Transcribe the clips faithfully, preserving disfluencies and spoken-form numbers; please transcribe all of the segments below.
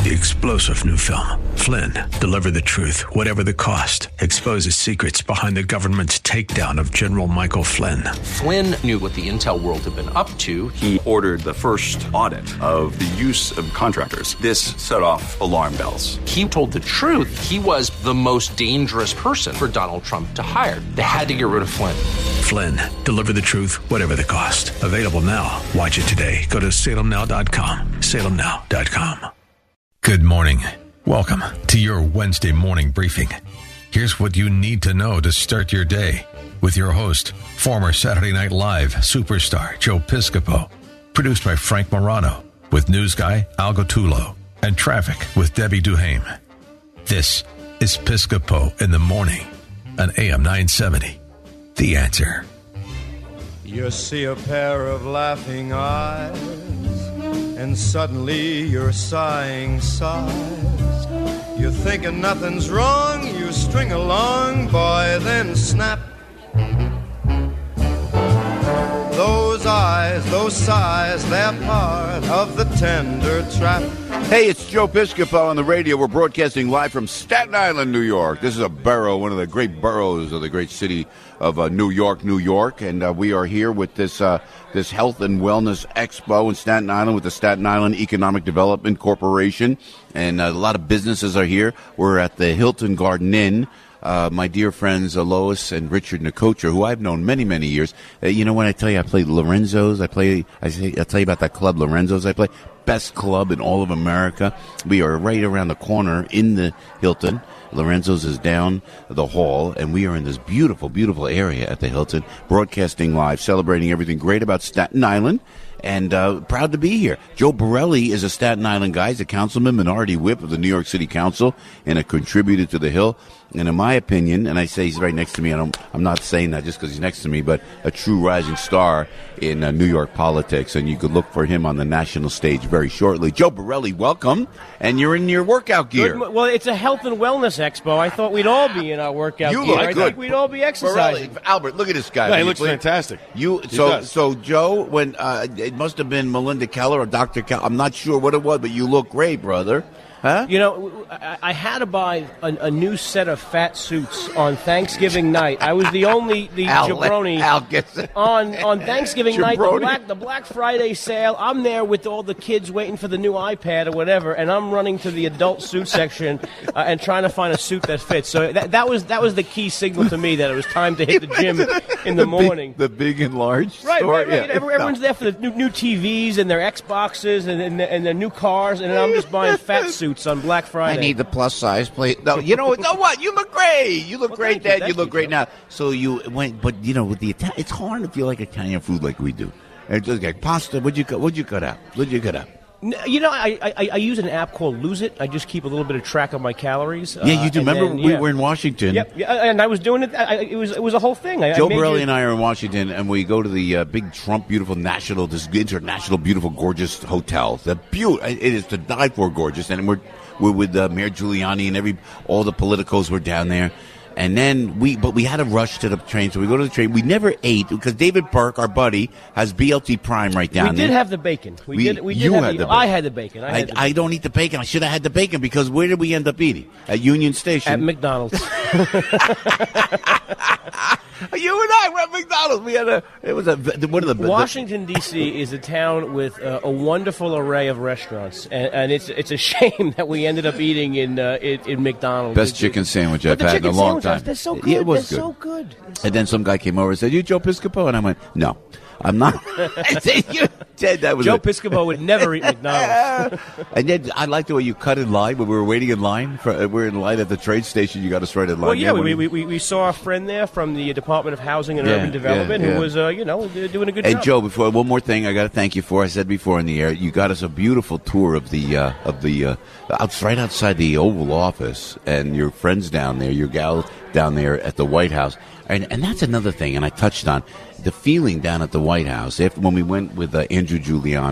the explosive new film, Flynn, deliver the truth, whatever the cost, exposes secrets behind the government's takedown of General Michael Flynn. Flynn knew what the intel world had been up to. He ordered the first audit of the use of contractors. This set off alarm bells. He told the truth. He was the most dangerous person for Donald Trump to hire. They had to get rid of Flynn. Flynn, deliver the truth, whatever the cost. Available now. Watch it today. Go to salem now dot com. salem now dot com. Good morning. Welcome to your Wednesday morning briefing. Here's what you need to know to start your day with your host, former Saturday Night Live superstar Joe Piscopo. Produced by Frank Morano with news guy Al Gottulo and traffic with Debbie Duhame. This is Piscopo in the Morning on A M nine seventy. The Answer. You see a pair of laughing eyes, and suddenly you're sighing sighs. You're thinking nothing's wrong, you string along, boy, then snap. Those eyes, those sighs, they're part of the tender trap. Hey, it's Joe Piscopo on the radio. We're broadcasting live from Staten Island, New York. This is a borough, one of the great boroughs of the great city of uh, New York, New York. And uh, we are here with this uh, this Health and Wellness Expo in Staten Island with the Staten Island Economic Development Corporation. And uh, a lot of businesses are here. We're at the Hilton Garden Inn. Uh, my dear friends, uh, Lois and Richard Nicotra, who I've known many, many years. Uh, you know, when I tell you I played Lorenzo's, I play, I say, I'll tell you about that club, Lorenzo's, I play. Best club in all of America. We are right around the corner in the Hilton. Lorenzo's is down the hall, and we are in this beautiful, beautiful area at the Hilton, broadcasting live, celebrating everything great about Staten Island. And uh, proud to be here. Joe Borelli is a Staten Island guy. He's a councilman, minority whip of the New York City Council, and a contributor to the Hill. And in my opinion, and I say he's right next to me, I don't, I'm not saying that just because he's next to me, but a true rising star in uh, New York politics. And you could look for him on the national stage very shortly. Joe Borelli, welcome. And you're in your workout gear. Good, well, it's a health and wellness expo. I thought we'd all be in our workout you gear. Look I good. think we'd all be exercising. Borelli, Albert, look at this guy. Yeah, he looks fantastic. You he so does. so Joe, when uh, it must have been Melinda Keller or Doctor Keller. I'm not sure what it was, but you look great, brother. Huh? You know, I, I had to buy a, a new set of fat suits on Thanksgiving night. I was the only the Al, jabroni Al gets it. on on Thanksgiving night. The Jabroni. Black the Black Friday sale. I'm there with all the kids waiting for the new iPad or whatever, and I'm running to the adult suit section uh, and trying to find a suit that fits. So that, that was that was the key signal to me that it was time to hit the gym in the morning. Big, the big and large Right, store? right, right. Yeah. Everyone's there for the new, new T Vs and their Xboxes and, and, and their new cars, and I'm just buying fat suits on Black Friday. I need the plus size plate. No, you know, know what? You look great. You look Well, great, thank you, Dad. thank You look you, great Joe. now. So you went, but you know, with the Italian, it's hard to feel like Italian food like we do. And just like pasta. What'd you cut? What'd you cut out? What'd you cut out? N- You know, I, I I use an app called Lose It. I just keep a little bit of track of my calories. Yeah, you do. Uh, and Remember, then, we yeah. were in Washington. Yep, yeah, and I was doing it. I, it was it was a whole thing. I, Joe I made Borelli you- and I are in Washington, and we go to the uh, big Trump beautiful national, this international beautiful gorgeous hotel. The beaut, it is to die for gorgeous, and we're we're with uh, Mayor Giuliani and every all the politicos were down there. And then we, but we had to rush to the train, so we go to the train. We never ate because David Burke, our buddy, has B L T Prime right down We there. did have the bacon. We, We- did. We did you have had the, the bacon. I had the bacon. I, I, had the I bacon. don't eat the bacon. I should have had the bacon because where did we end up eating? At Union Station. At McDonald's. You and I were at McDonald's. We had a. It was a. One of the Washington D C is a town with uh, a wonderful array of restaurants, and, and it's it's a shame that we ended up eating in uh, in, in McDonald's. best It's- chicken sandwich But I've the had in a chicken long sandwiches, time. They're so good. Yeah, it was they're good. so good. And then some guy came over and said, "You Joe Piscopo?" And I went, "No, I'm not." I said, "You said that was Joe it." Piscopo would never eat McDonald's. And then I liked the way you cut in line when we were waiting in line. For, uh, we're in line at the train station. You got us right in line. Well, yeah, when we, you- we, we, we saw a friend there from the Department of Housing and Yeah, Urban Development yeah, yeah. who was, uh, you know, doing a good And job. Joe, before one more thing, I got to thank you for. I said before in the air, you got us a beautiful tour of the uh, of the uh, out, right outside the Oval Office, and your friends down there, your gal down there at the White House, and and that's another thing. And I touched on the feeling down at the White House after when we went with uh, Andrew Giuliani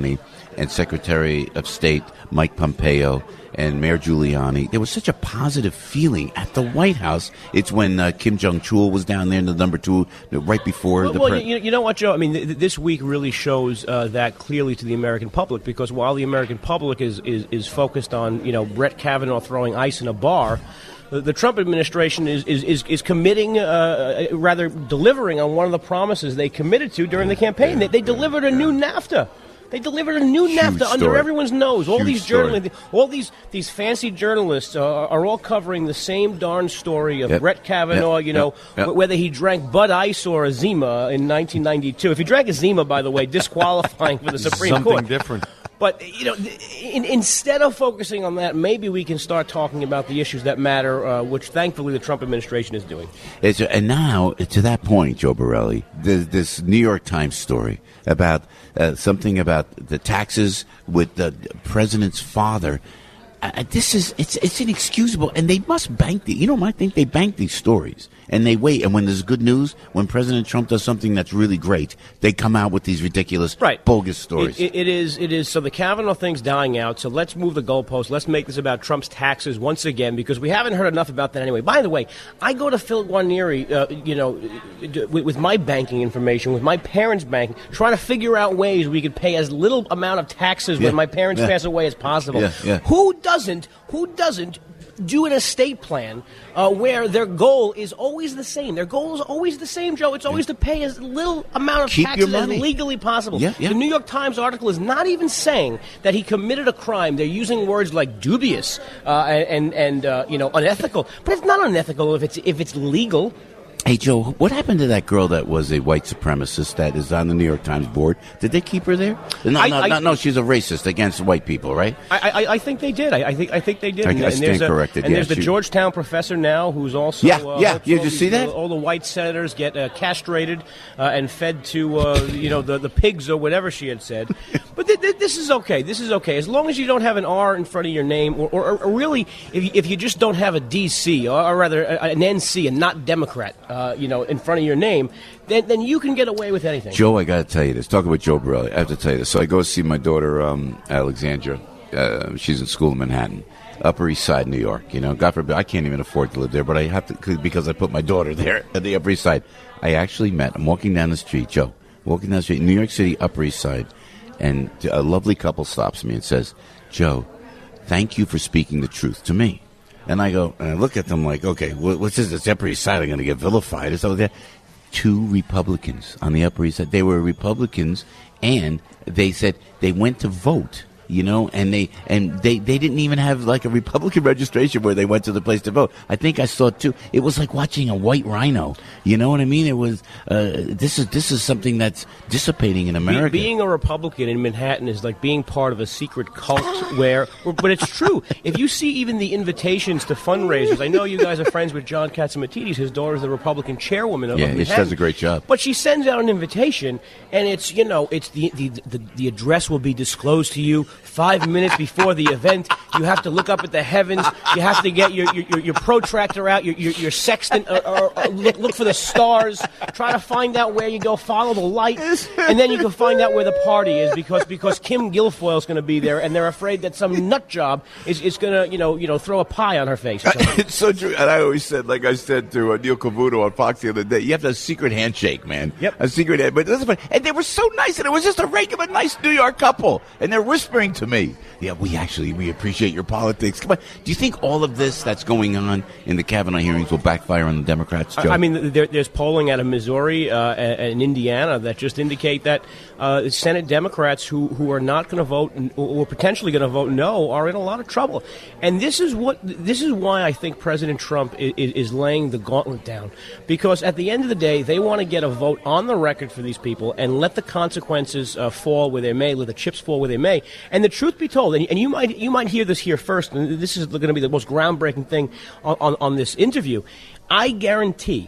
and Secretary of State Mike Pompeo and Mayor Giuliani. There was such a positive feeling at the White House. It's when uh, Kim Jong-chul was down there in the number two, right before well, the... Well, pre- you, you know what, Joe? I mean, th- this week really shows uh, that clearly to the American public, because while the American public is, is, is focused on, you know, Brett Kavanaugh throwing ice in a bar, the, the Trump administration is, is, is, is committing, uh, rather delivering on one of the promises they committed to during the campaign. They, they delivered a new NAFTA. They delivered a new Huge NAFTA under story. everyone's nose. All Huge these journalists, all these these fancy journalists uh, are all covering the same darn story of Yep. Brett Kavanaugh. Yep. You know, Yep. Yep. w- whether he drank Bud Ice or a Zima in nineteen ninety-two. If he drank a Zima, by the way, disqualifying for the Supreme Something Court. different. But, you know, in, instead of focusing on that, maybe we can start talking about the issues that matter, uh, which thankfully the Trump administration is doing. It's, and now, to that point, Joe Borelli, there's this New York Times story about uh, something about the taxes with the president's father. Uh, this is, it's it's inexcusable, and they must bank the, you know, I think they bank these stories, and they wait, and when there's good news, when President Trump does something that's really great, they come out with these ridiculous, right. bogus stories. It, it, it is, it is. So the Kavanaugh thing's dying out, so let's move the goalpost. Let's make this about Trump's taxes once again, because we haven't heard enough about that anyway. By the way, I go to Phil Guarnieri, uh, you know, with, with my banking information, with my parents' banking, trying to figure out ways we could pay as little amount of taxes Yeah. when my parents Yeah. pass away as possible. Yeah. Yeah. Who doesn't, who doesn't do an estate plan uh, where their goal is always the same? Their goal is always the same, Joe. It's always to pay as little amount of Keep taxes your as money. legally possible. Yeah, yeah. The New York Times article is not even saying that he committed a crime. They're using words like dubious uh, and and uh, you know, unethical. But it's not unethical if it's if it's legal. Hey, Joe, what happened to that girl that was a white supremacist that is on the New York Times board? Did they keep her there? No, I- no, I- no, no, she's a racist against white people, right? I, I, I think they did. I, I think I think they did. I- I and, and stand there's a, corrected, And yeah, there's the she- Georgetown professor now, who's also Yeah, uh, yeah. hopes You all just these- see that? All the white senators get uh, castrated uh, and fed to uh, you know the, the pigs or whatever she had said. But th- th- this is okay. This is okay as long as you don't have an R in front of your name, or, or, or really, if you, if you just don't have a D C or, or rather a, an N C and not Democrat, uh, you know, in front of your name, then then you can get away with anything. Joe, I got to tell you this. Talk about Joe Borelli. I have to tell you this. So I go see my daughter, um, Alexandra. Uh, she's in school in Manhattan, Upper East Side, New York. You know, God forbid, I can't even afford to live there, but I have to because I put my daughter there at the Upper East Side. I actually met. I'm walking down the street, Joe. Walking down the street, New York City, Upper East Side, and a lovely couple stops me and says, "Joe, thank you for speaking the truth to me." And I go, and I look at them like, okay, what's this? It's Upper East Side. I'm going to get vilified. It's over there. Two Republicans on the Upper East Side. They were Republicans, and they said they went to vote, you know, and they and they, they didn't even have like a Republican registration where they went to the place to vote. I think I saw it too. It was like watching a white rhino. You know what I mean? It was. Uh, this is this is something that's dissipating in America. Be, being a Republican in Manhattan is like being part of a secret cult where, but it's true. If you see even the invitations to fundraisers, I know you guys are friends with John Catsimatidis. His daughter is the Republican chairwoman of Yeah, Manhattan. she does a great job. But she sends out an invitation, and it's, you know, it's the the, the, the address will be disclosed to you five minutes before the event. You have to look up at the heavens. You have to get your your, your protractor out, your your, your sextant, or, or, or look, look for the stars. Try to find out where you go. Follow the light, and then you can find out where the party is because because Kim Guilfoyle's going to be there, and they're afraid that some nut job is, is going to you know you know throw a pie on her face. Or something. It's so true. And I always said, like I said to uh, Neil Cavuto on Fox the other day, you have to have a secret handshake, man. Yep. A secret hand. But this is funny. And they were so nice, and it was just a regular, nice New York couple. And they're whispering to me, yeah, we actually, we appreciate your politics. Come on. Do you think all of this that's going on in the Kavanaugh hearings will backfire on the Democrats, Joe? I mean, there, there's polling out of Missouri uh, and Indiana that just indicate that uh, Senate Democrats who, who are not going to vote or potentially going to vote no are in a lot of trouble. And this is what this is why I think President Trump is, is laying the gauntlet down, because at the end of the day, they want to get a vote on the record for these people and let the consequences uh, fall where they may, let the chips fall where they may. And the truth be told, and, and you might you might hear this here first, and this is going to be the most groundbreaking thing on, on, on this interview. I guarantee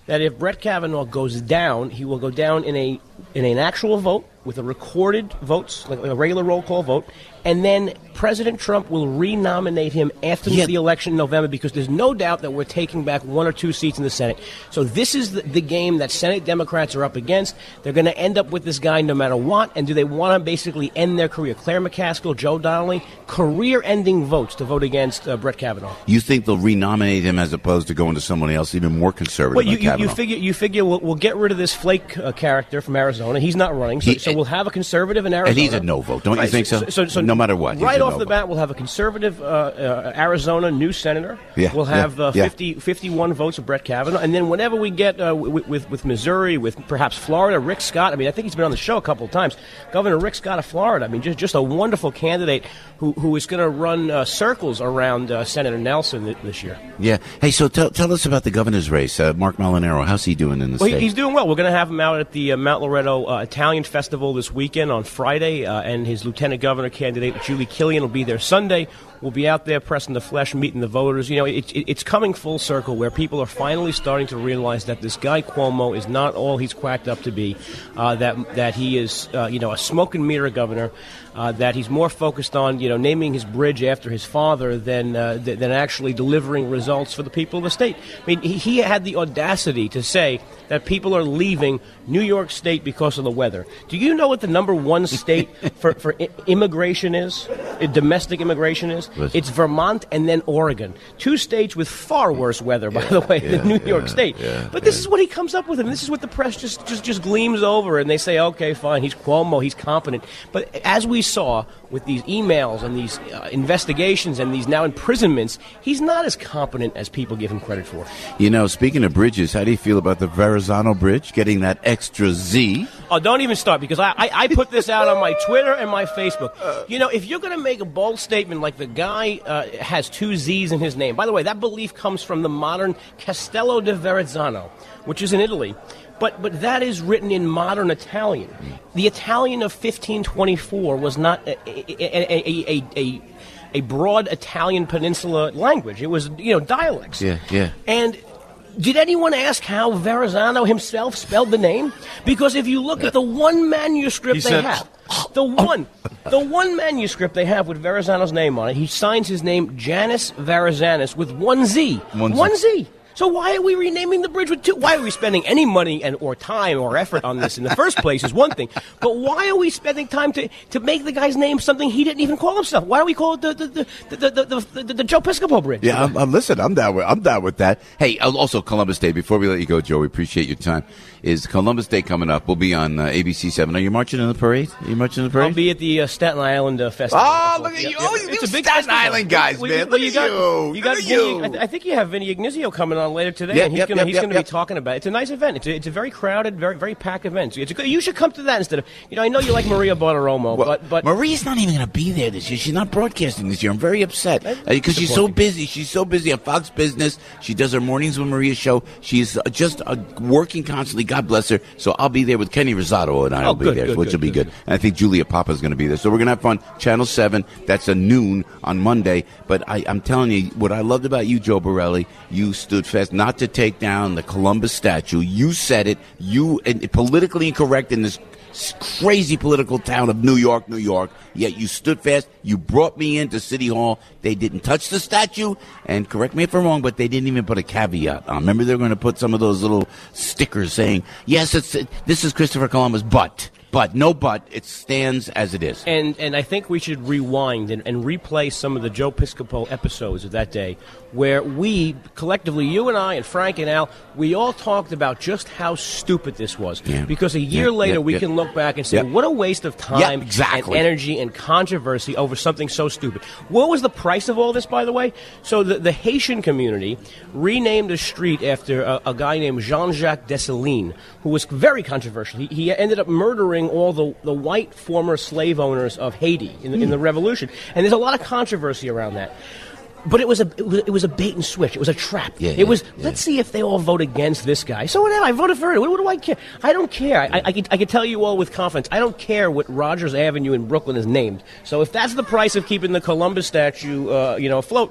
that if Brett Kavanaugh goes down, he will go down in a in an actual vote with a recorded votes, like a regular roll call vote, and then President Trump will renominate him after yeah. the election in November, because there's no doubt that we're taking back one or two seats in the Senate. So this is the, the game that Senate Democrats are up against. They're going to end up with this guy no matter what, and do they want to basically end their career? Claire McCaskill, Joe Donnelly, career-ending votes to vote against uh, Brett Kavanaugh. You think they'll renominate him as opposed to going to someone else, even more conservative? Well, you, than you, Kavanaugh? you figure you figure we'll, we'll get rid of this Flake uh, character from Arizona. He's not running, so, he, so we'll have a conservative in Arizona. And he's a no vote, don't right. you think so? So, so, so no matter what, right off no the vote. bat, we'll have a conservative uh, uh, Arizona new senator. Yeah, we'll have yeah, uh, yeah. fifty, fifty-one votes of Brett Kavanaugh, and then whenever we get uh, with, with with Missouri, with perhaps Florida, Rick Scott. I mean, I think he's been on the show a couple of times. Governor Rick Scott of Florida. I mean, just just a wonderful candidate who who is going to run uh, circles around uh, Senator Nelson th- this year. Yeah. Hey, so tell tell us about the governor's race. Uh, Mark Molinaro, how's he doing in the well, state? He's doing well. We're going to have him out at the uh, Mount Loretto uh, Italian Festival this weekend on Friday, uh, and his lieutenant governor candidate Julie Killian will be there Sunday. We'll be out there pressing the flesh, meeting the voters. You know, it, it, it's coming full circle where people are finally starting to realize that this guy Cuomo is not all he's quacked up to be, uh, that that he is, uh, you know, a smoke and mirror governor, uh, that he's more focused on, you know, naming his bridge after his father than uh, th- than actually delivering results for the people of the state. I mean, he, he had the audacity to say that people are leaving New York State because of the weather. Do you know what the number one state for, for I- immigration is, uh, domestic immigration is? Listen. It's Vermont and then Oregon. Two states with far worse weather, by yeah, the way, yeah, than New yeah, York State. Yeah, but this yeah. is what he comes up with, and this is what the press just, just, just gleams over, and they say, okay, fine, he's Cuomo, he's competent. But as we saw with these emails and these uh, investigations and these now imprisonments, he's not as competent as people give him credit for. You know, speaking of bridges, how do you feel about the Verrazano Bridge getting that extra Z? Oh, don't even start, because I, I, I put this out on my Twitter and my Facebook. You know, if you're going to make a bold statement like the guy uh, has two Z's in his name. By the way, that belief comes from the modern Castello di Verrazzano, which is in Italy. But but that is written in modern Italian. The Italian of fifteen twenty-four was not a, a, a, a, a, a broad Italian peninsula language. It was, you know, dialects. Yeah, yeah. And did anyone ask how Verrazano himself spelled the name? Because if you look at the one manuscript He they said, have, the one, the one manuscript they have with Verrazano's name on it, he signs his name Janus Verrazzanus with one Z. One Z. One Z. So why are we renaming the bridge with two? Why are we spending any money and or time or effort on this in the first place is one thing. But why are we spending time to, to make the guy's name something he didn't even call himself? Why do we call it the the the the, the, the, the, the Joe Piscopo Bridge? Yeah, I'm, I'm, listen, I'm down with I'm down with that. Hey, also Columbus Day. Before we let you go, Joe, we appreciate your time. Is Columbus Day coming up? We'll be on uh, A B C seven. Are you marching in the parade? Are you marching in the parade? I'll be at the uh, Staten Island uh, festival. Oh, look at you! Yep, Oh, yep. you It's a big Staten festival. Island guys, Well, man. well, Look you at got, you. You got Look at Vinny, you. I, th- I think you have Vinny Ignazio coming on later today, Yep, and he's yep, going yep, he's yep, going to yep. be talking about it. It's a nice event. It's a, it's a very crowded, very very packed event. It's a good, you should come to that instead of, you know, I know you like Maria Bartiromo, Well, but but Maria's not even going to be there this year. She's not broadcasting this year. I'm very upset because she's so busy. She's so busy on Fox Business. She does her mornings with Maria's show. She's uh, just uh, working constantly. God bless her. So I'll be there with Kenny Rosato, and I'll Oh, be good, there, good, which good, will be good, good. good. And I think Julia Papa's going to be there. So we're going to have fun. Channel seven. That's a noon on Monday. But I, I'm telling you, what I loved about you, Joe Borelli, you stood fast not to take down the Columbus statue. You said it. You and politically incorrect in this crazy political town of New York, New York, yet you stood fast. You brought me into City Hall. They didn't touch the statue, and correct me if I'm wrong, but they didn't even put a caveat on. Remember, they were going to put some of those little stickers saying, yes, it's this is Christopher Columbus, but... But, no but, it stands as it is. And and I think we should rewind and, and replay some of the Joe Piscopo episodes of that day where we, collectively, you and I and Frank and Al, we all talked about just how stupid this was. Yeah. Because a year Yeah, later yeah, we yeah. can look back and say, Yeah. what a waste of time Yeah, exactly. and energy and controversy over something so stupid. What was the price of all this, by the way? So the, the Haitian community renamed a street after a, a guy named Jean-Jacques Dessalines, who was very controversial. He, he ended up murdering all the, the white former slave owners of Haiti in the, Mm. in the revolution. And there's a lot of controversy around that. But it was a it was, it was a bait and switch. It was a trap. Yeah, it was, yeah, let's see if they all vote against this guy. So whatever, I voted for it. What, what do I care? I don't care. I, I, could, I could tell you all with confidence, I don't care what Rogers Avenue in Brooklyn is named. So if that's the price of keeping the Columbus statue, uh, you know, afloat,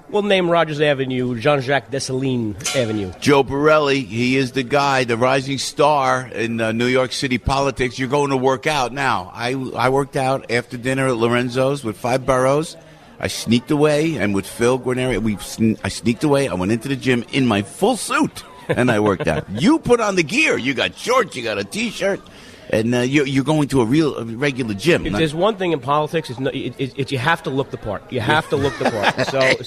We'll name Rogers Avenue Jean-Jacques Dessalines Avenue. Joe Borelli, he is the guy, the rising star in uh, New York City politics. You're going to work out now. I, I worked out after dinner at Lorenzo's with five boroughs. I sneaked away, and with Phil Guarneri, we sn- I sneaked away. I went into the gym in my full suit, and I worked out. You put on the gear. You got shorts. You got a T-shirt. And uh, you're, you're going to a real a regular gym. If not- there's one thing in politics, it's, no, it, it, it, you have to look the part. You have to look the part. So,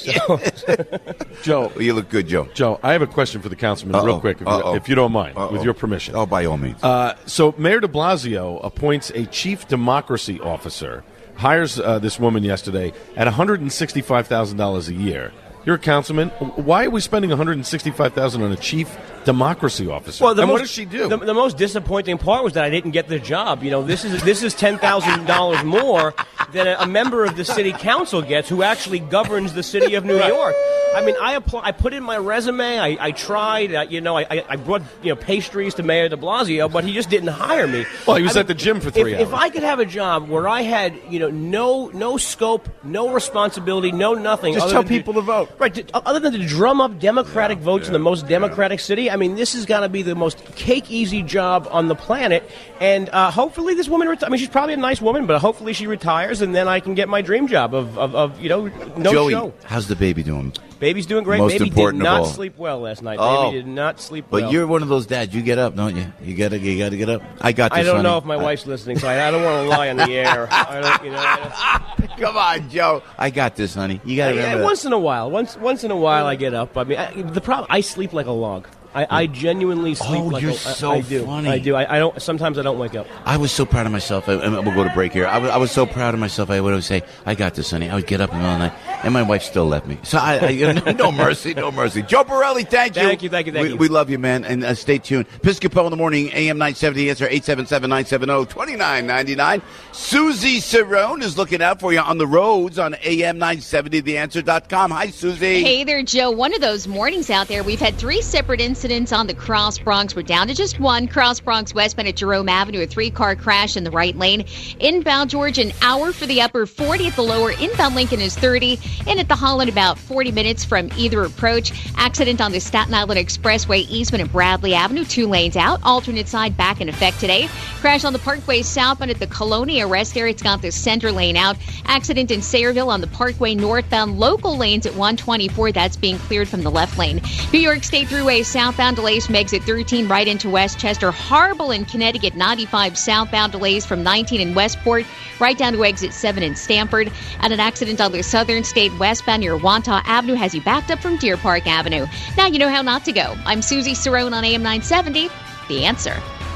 so. Joe, you look good, Joe. Joe, I have a question for the councilman, Uh-oh. real quick, if you, if you don't mind, Uh-oh. with your permission. Oh, by all means. Uh, so Mayor de Blasio appoints a chief democracy officer, hires uh, this woman yesterday at one hundred sixty-five thousand dollars a year. You're a councilman. Why are we spending one hundred sixty-five thousand dollars on a chief democracy officer? Well, the and most, what does she do? The, the most disappointing part was that I didn't get the job. You know, this is this is ten thousand dollars more than a, a member of the city council gets, who actually governs the city of New York. I mean, I apply, I put in my resume. I, I tried. Uh, you know, I, I brought you know pastries to Mayor de Blasio, but he just didn't hire me. Well, he was I at mean, the gym for three if, hours. If I could have a job where I had you know no no scope, no responsibility, no nothing, Just other tell than people to vote. Right, to, other than to drum up Democratic Yeah, votes yeah, in the most yeah. Democratic city, I mean, this has got to be the most cake-easy job on the planet. And uh, hopefully this woman, reti- I mean, she's probably a nice woman, but hopefully she retires, and then I can get my dream job of, of, of you know, no Joey, show. how's the baby doing? Baby's doing great. Most Baby important did of not all. sleep well last night. Oh. Baby did not sleep But well. you're one of those dads. You get up, don't you? You gotta, you gotta get up. I got this. I don't honey. know if my wife's listening, so I, I don't want to lie on the air. I don't, you know. I don't, Come on, Joe. I got this, honey. You gotta Yeah, remember. once in a while, once once in a while, I get up. I mean, I, the problem, I sleep like a log. I, I genuinely sleep Oh, like you're a, I- so I do. funny. I do. I, I don't. Sometimes I don't wake up. I was so proud of myself. I, and we'll go to break here. I was, I was so proud of myself. I would always say, "I got this, honey." I would get up in the middle of the night, and my wife still left me. So I, I no mercy, no mercy. Joe Borelli, thank you, Thank you, thank you, thank we, you. We love you, man, and uh, stay tuned. Piscopo in the morning, A M nine seventy. Answer eight seven seven nine seven zero two nine nine nine. Susie Cerrone is looking out for you on the roads on A M nine seventy the answer dot com. Hi, Susie. Hey there, Joe. One of those mornings out there. We've had three separate incidents on the Cross Bronx. We're down to just one. Cross Bronx westbound at Jerome Avenue, a three-car crash in the right lane. Inbound George, an hour for the upper, forty at the lower. Inbound Lincoln is thirty. And at the Holland, about forty minutes from either approach. Accident on the Staten Island Expressway, Eastman and Bradley Avenue, two lanes out. Alternate side back in effect today. Crash on the Parkway southbound at the Colonia rest area. It's got the center lane out. Accident in Sayreville on the Parkway northbound. Local lanes at one twenty-four. That's being cleared from the left lane. New York State Thruway southbound delays from exit thirteen right into Westchester. Harble in Connecticut, ninety-five southbound delays from nineteen in Westport right down to exit seven in Stamford. And an accident on the Southern State westbound near Wantagh Avenue has you backed up from Deer Park Avenue. Now you know how not to go. I'm Susie Cerrone on A M nine seventy. The Answer.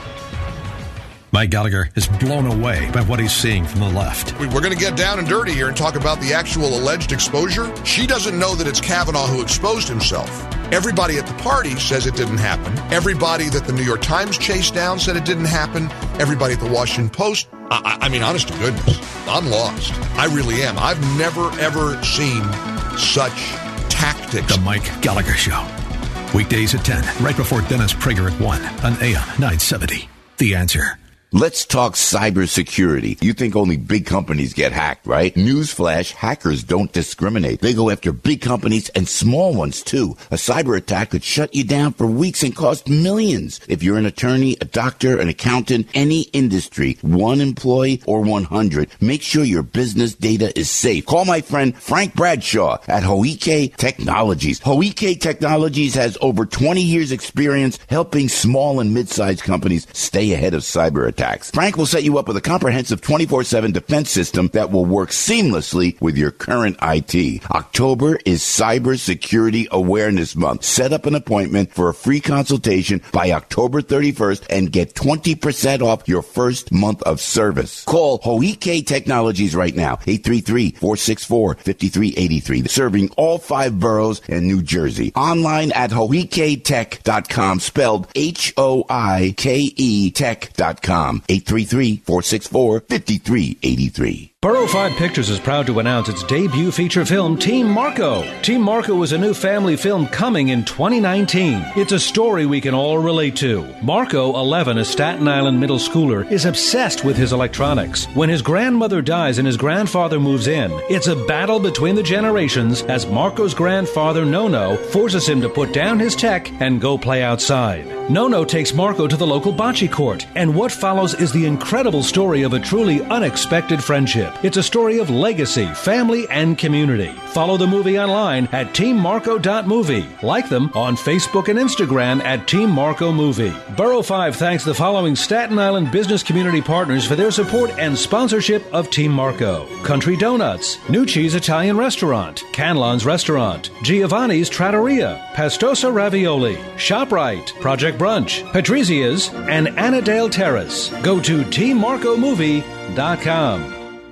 Mike Gallagher is blown away by what he's seeing from the left. We- We're going to get down and dirty here and talk about the actual alleged exposure. She doesn't know that it's Kavanaugh who exposed himself. Everybody at the party says it didn't happen. Everybody that the New York Times chased down said it didn't happen. Everybody at the Washington Post. I, I mean, honest to goodness, I'm lost. I really am. I've never, ever seen such tactics. The Mike Gallagher Show. Weekdays at ten, right before Dennis Prager at one on A M nine seventy. The Answer. Let's talk cybersecurity. You think only big companies get hacked, right? Newsflash, hackers don't discriminate. They go after big companies and small ones, too. A cyber attack could shut you down for weeks and cost millions. If you're an attorney, a doctor, an accountant, any industry, one employee or one hundred, make sure your business data is safe. Call my friend Frank Bradshaw at Hoike Technologies. Hoike Technologies has over twenty years experience helping small and mid-sized companies stay ahead of cyber attacks. Frank will set you up with a comprehensive twenty-four seven defense system that will work seamlessly with your current I T. October is Cybersecurity Awareness Month. Set up an appointment for a free consultation by October thirty-first and get twenty percent off your first month of service. Call Hoike Technologies right now, eight three three, four six four, five three eight three, serving all five boroughs in New Jersey. Online at hoike tech dot com, spelled H O I K E tech dot com. eight three three, four six four, five three eight three. Borough five Pictures is proud to announce its debut feature film, Team Marco. Team Marco is a new family film coming in twenty nineteen. It's a story we can all relate to. Marco, eleven, a Staten Island middle schooler, is obsessed with his electronics. When his grandmother dies and his grandfather moves in, it's a battle between the generations as Marco's grandfather, Nono, forces him to put down his tech and go play outside. Nono takes Marco to the local bocce court, and what follows is the incredible story of a truly unexpected friendship. It's a story of legacy, family, and community. Follow the movie online at team marco dot movie. Like them on Facebook and Instagram at Team Marco Movie. Borough five thanks the following Staten Island business community partners for their support and sponsorship of Team Marco. Country Donuts, New Cheese Italian Restaurant, Canlon's Restaurant, Giovanni's Trattoria, Pastosa Ravioli, ShopRite, Project Brunch, Patrizia's, and Annadale Terrace. Go to team marco movie dot com.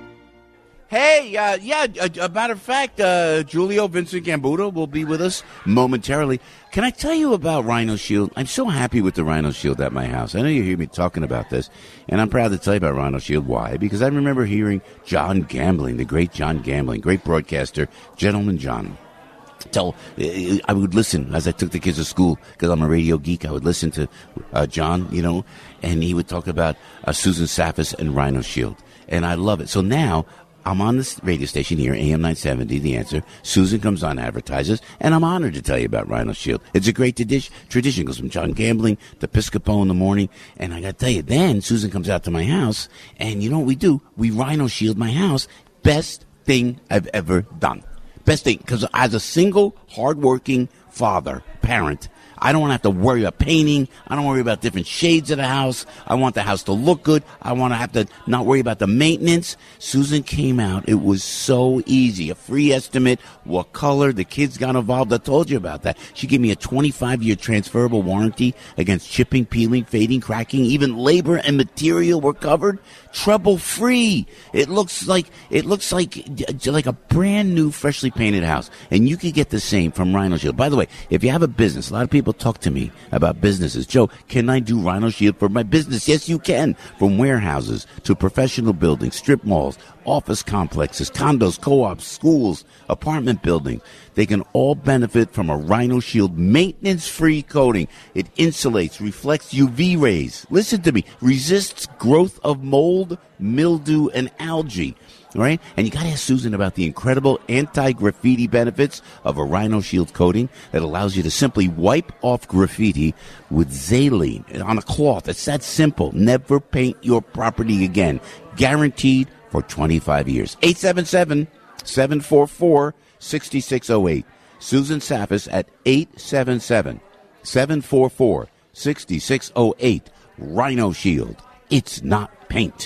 Hey, uh, yeah, a, a matter of fact, uh, Julio Vincent Gambuto will be with us momentarily. Can I tell you about Rhino Shield? I'm so happy with the Rhino Shield at my house. I know you hear me talking about this, and I'm proud to tell you about Rhino Shield. Why? Because I remember hearing John Gambling, the great John Gambling, great broadcaster, Gentleman John. Tell, I would listen as I took the kids to school because I'm a radio geek. I would listen to uh, John, you know, and he would talk about uh, Susan Saffis and Rhino Shield, and I love it. So now I'm on this radio station here, A M nine seventy, The Answer. Susan comes on, advertises, and I'm honored to tell you about Rhino Shield. It's a great tradi- tradition. It goes from John Gambling to Piscopo in the morning, and I got to tell you, then Susan comes out to my house, and you know what we do? We Rhino Shield my house. Best thing I've ever done. Best thing, because as a single, hardworking father, parent, I don't want to have to worry about painting. I don't worry about different shades of the house. I want the house to look good. I want to have to not worry about the maintenance. Susan came out. It was so easy. A free estimate, what color, the kids got involved. I told you about that. She gave me a twenty-five year transferable warranty against chipping, peeling, fading, cracking. Even labor and material were covered. Trouble free. It looks like it looks like like a brand new, freshly painted house. And you could get the same from Rhino Shield. By the way, if you have a business, a lot of people talk to me about businesses. Joe, can I do Rhino Shield for my business? Yes, you can. From warehouses to professional buildings, strip malls, office complexes, condos, co-ops, schools, apartment buildings. They can all benefit from a Rhino Shield maintenance-free coating. It insulates, reflects U V rays. Listen to me. Resists growth of mold, mildew, and algae. All right? And you got to ask Susan about the incredible anti-graffiti benefits of a Rhino Shield coating that allows you to simply wipe off graffiti with Xylene on a cloth. It's that simple. Never paint your property again. Guaranteed for twenty-five years. eight seven seven, seven four four, six six zero eight. Susan Saffis at eight seven seven, seven four four, six six zero eight. Rhino Shield. It's not paint.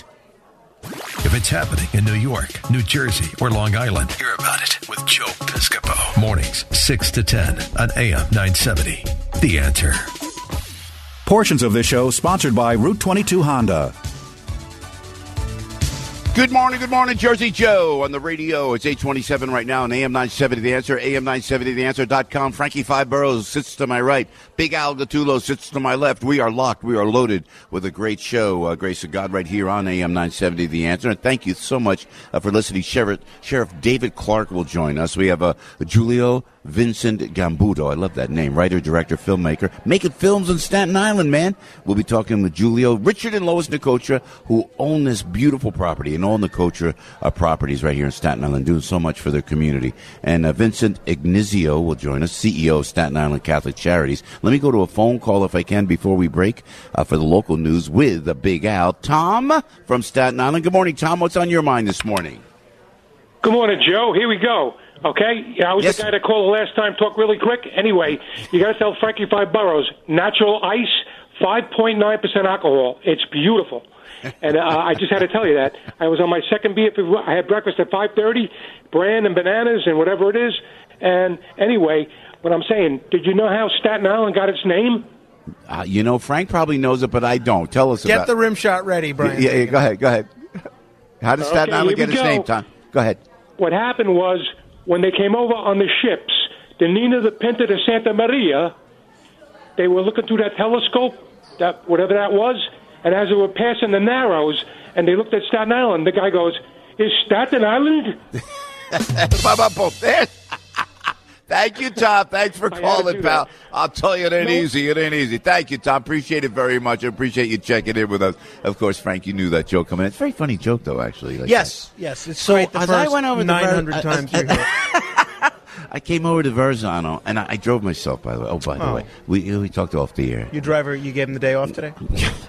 If it's happening in New York, New Jersey, or Long Island, hear about it with Joe Piscopo. Mornings, six to ten on A M nine seventy. The Answer. Portions of this show sponsored by Route twenty-two Honda. Good morning, good morning, Jersey Joe on the radio. It's eight twenty-seven right now on A M nine seventy The Answer, A M nine seventy the answer dot com. Frankie Five Boroughs sits to my right. Big Al Gattulo sits to my left. We are locked. We are loaded with a great show. Uh, Grace of God right here on A M nine seventy The Answer. And thank you so much uh, for listening. Sheriff, Sheriff David Clark will join us. We have uh, Julio Vincent Gambuto. I love that name. Writer, director, filmmaker. Making films on Staten Island, man. We'll be talking with Julio, Richard and Lois Nicotra, who own this beautiful property and all Nicotra uh, properties right here in Staten Island, doing so much for their community. And uh, Vincent Ignizio will join us, C E O of Staten Island Catholic Charities. Let me go to a phone call, if I can, before we break uh, for the local news with the Big Al. Tom from Staten Island. Good morning, Tom. What's on your mind this morning? Good morning, Joe. Here we go. Okay? I was yes. the guy that called the last time. Talk really quick. Anyway, you got to tell Frankie Five Boroughs, natural ice, five point nine percent alcohol. It's beautiful. And uh, I just had to tell you that. I was on my second beer. I had breakfast at five thirty, bran and bananas and whatever it is. And anyway, what I'm saying, did you know how Staten Island got its name? Uh, you know, Frank probably knows it, but I don't. Tell us get about it. Get the rim shot ready, Brian. Yeah, yeah, go ahead, go ahead. How did Staten okay, Island get its go. name, Tom? Go ahead. What happened was, when they came over on the ships, the Nina, the Pinta, the Santa Maria, they were looking through that telescope, that whatever that was, and as they were passing the Narrows, and they looked at Staten Island, the guy goes, is Staten Island? Thank you, Tom. Thanks for I calling, do pal. that. I'll tell you, it ain't No. easy. It ain't easy. Thank you, Tom. Appreciate it very much. I appreciate you checking in with us. Of course, Frank, you knew that joke coming in. It's a very funny joke, though, actually. Like Yes, yes. It's So, great the as I first went over the nine ver- hundred uh, times uh, you hear it. I came over to Verzano, and I, I drove myself, by the way. Oh, by the Oh. way, we we talked off the air. Your driver, you gave him the day off today?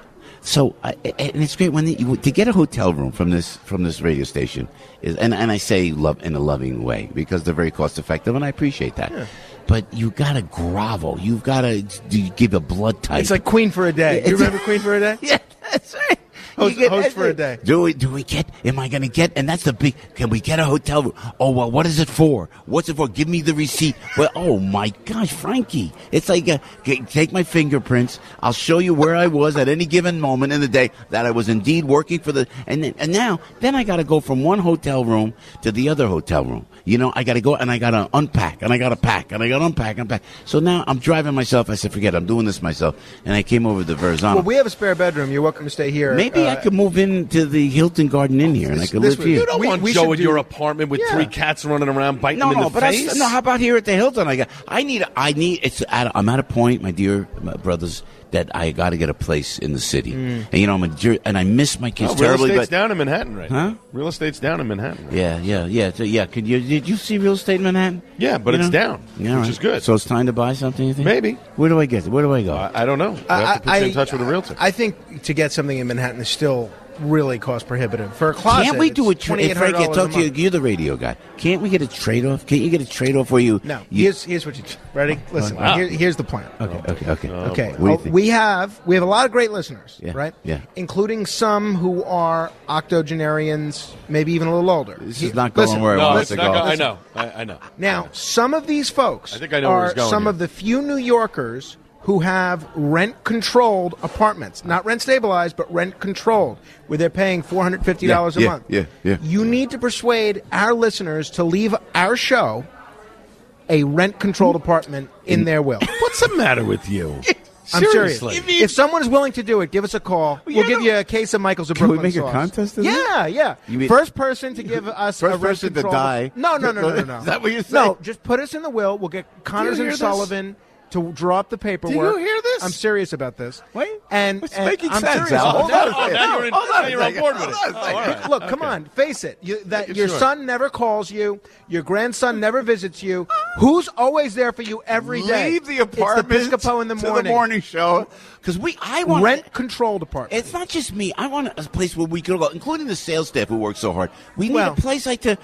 So, I, and it's great when you, to get a hotel room from this from this radio station is, and, and I say love in a loving way because they're very cost effective, and I appreciate that. Yeah. But you gotta grovel. You've gotta you give a blood type. It's like Queen for a day. You remember Queen for a day? Yeah, that's right. Host, You get- host for a day. Do we? Do we get? Am I going to get? And that's the big. Can we get a hotel room? Oh well, what is it for? What's it for? Give me the receipt. Well, oh my gosh, Frankie, it's like a, g- take my fingerprints. I'll show you where I was at any given moment in the day that I was indeed working for the. And then, and now, then I got to go from one hotel room to the other hotel room. You know, I got to go and I got to unpack and I got to pack and I got to unpack and unpack. So now I'm driving myself. I said, forget it. I'm doing this myself. And I came over to Verzano. Well, we have a spare bedroom. You're welcome to stay here. Maybe Uh, I could move into the Hilton Garden Inn here, and I could this live would- here. You don't We- want we Joe should in do- your apartment with Yeah. three cats running around biting No, him in no, the but I, face. no. How about here at the Hilton? I got. I need. I need. It's. At, I'm at a point, my dear my brothers, that I got to get a place in the city, and you know, I'm a, jer- and I miss my kids Oh, real terribly. estate's But down in Manhattan right Huh? now. Real estate's down in Manhattan. Right yeah, yeah, yeah, so, yeah. Could you? Did you see real estate in Manhattan? Yeah, but You it's know? down, Yeah, which right. is good. So it's time to buy something. You think? Maybe. Where do I get? Where do I go? I, I don't know. We have to put you in touch with a realtor. I think to get something in Manhattan is still really cost prohibitive. For a closet, Can't we do a it's trade? Frank, I $twenty-eight hundred talk to you. dollars You're the radio guy. Can't we get a trade off? Can't you get a trade off where you? No. you Here's here's what you ready. Listen. Wow. Here, here's the plan. okay, okay, okay. Okay. What do you Oh, think? we have we have a lot of great listeners, Yeah, right? yeah. Including some who are octogenarians, maybe even a little older. This He- is not going listen, where I no, want it's it to not go. go- I know. I, I know. Now, some of these folks I think I know where are he's going some here. of the few New Yorkers who have rent-controlled apartments, not rent-stabilized, but rent-controlled, where they're paying four hundred fifty dollars Yeah, a yeah, month. yeah, yeah. You need to persuade our listeners to leave our show a rent-controlled apartment in their will. What's the matter with you? I'm serious. Seriously. If someone is willing to do it, give us a call. We'll give you a case of Michael's of Can we Brooklyn make a sauce. contest of Yeah, this? yeah. You mean- First person to give us First a person to rent-controlled- die. No, no, no, no, no, no. Is that what you're saying? No, just put us in the will. We'll get Connors hear and this? Sullivan to draw up the paperwork. Do you hear this? I'm serious about this. Wait, and, it's and making I'm sense, serious. Al. about Hold this. on a Oh, second. now you're, in, Hold on now a you're on second. board with it. Hold on a Oh, second. all right. Look, come on, face it. You, that Make your sure. son never calls you. Your grandson never visits you. Who's always there for you every day? Leave the apartment It's the Piscopo in the to morning. the morning show because we. I want Rent-controlled apartment. It's not just me. I want a place where we can go, including the sales staff who work so hard. We need Well- a place like to.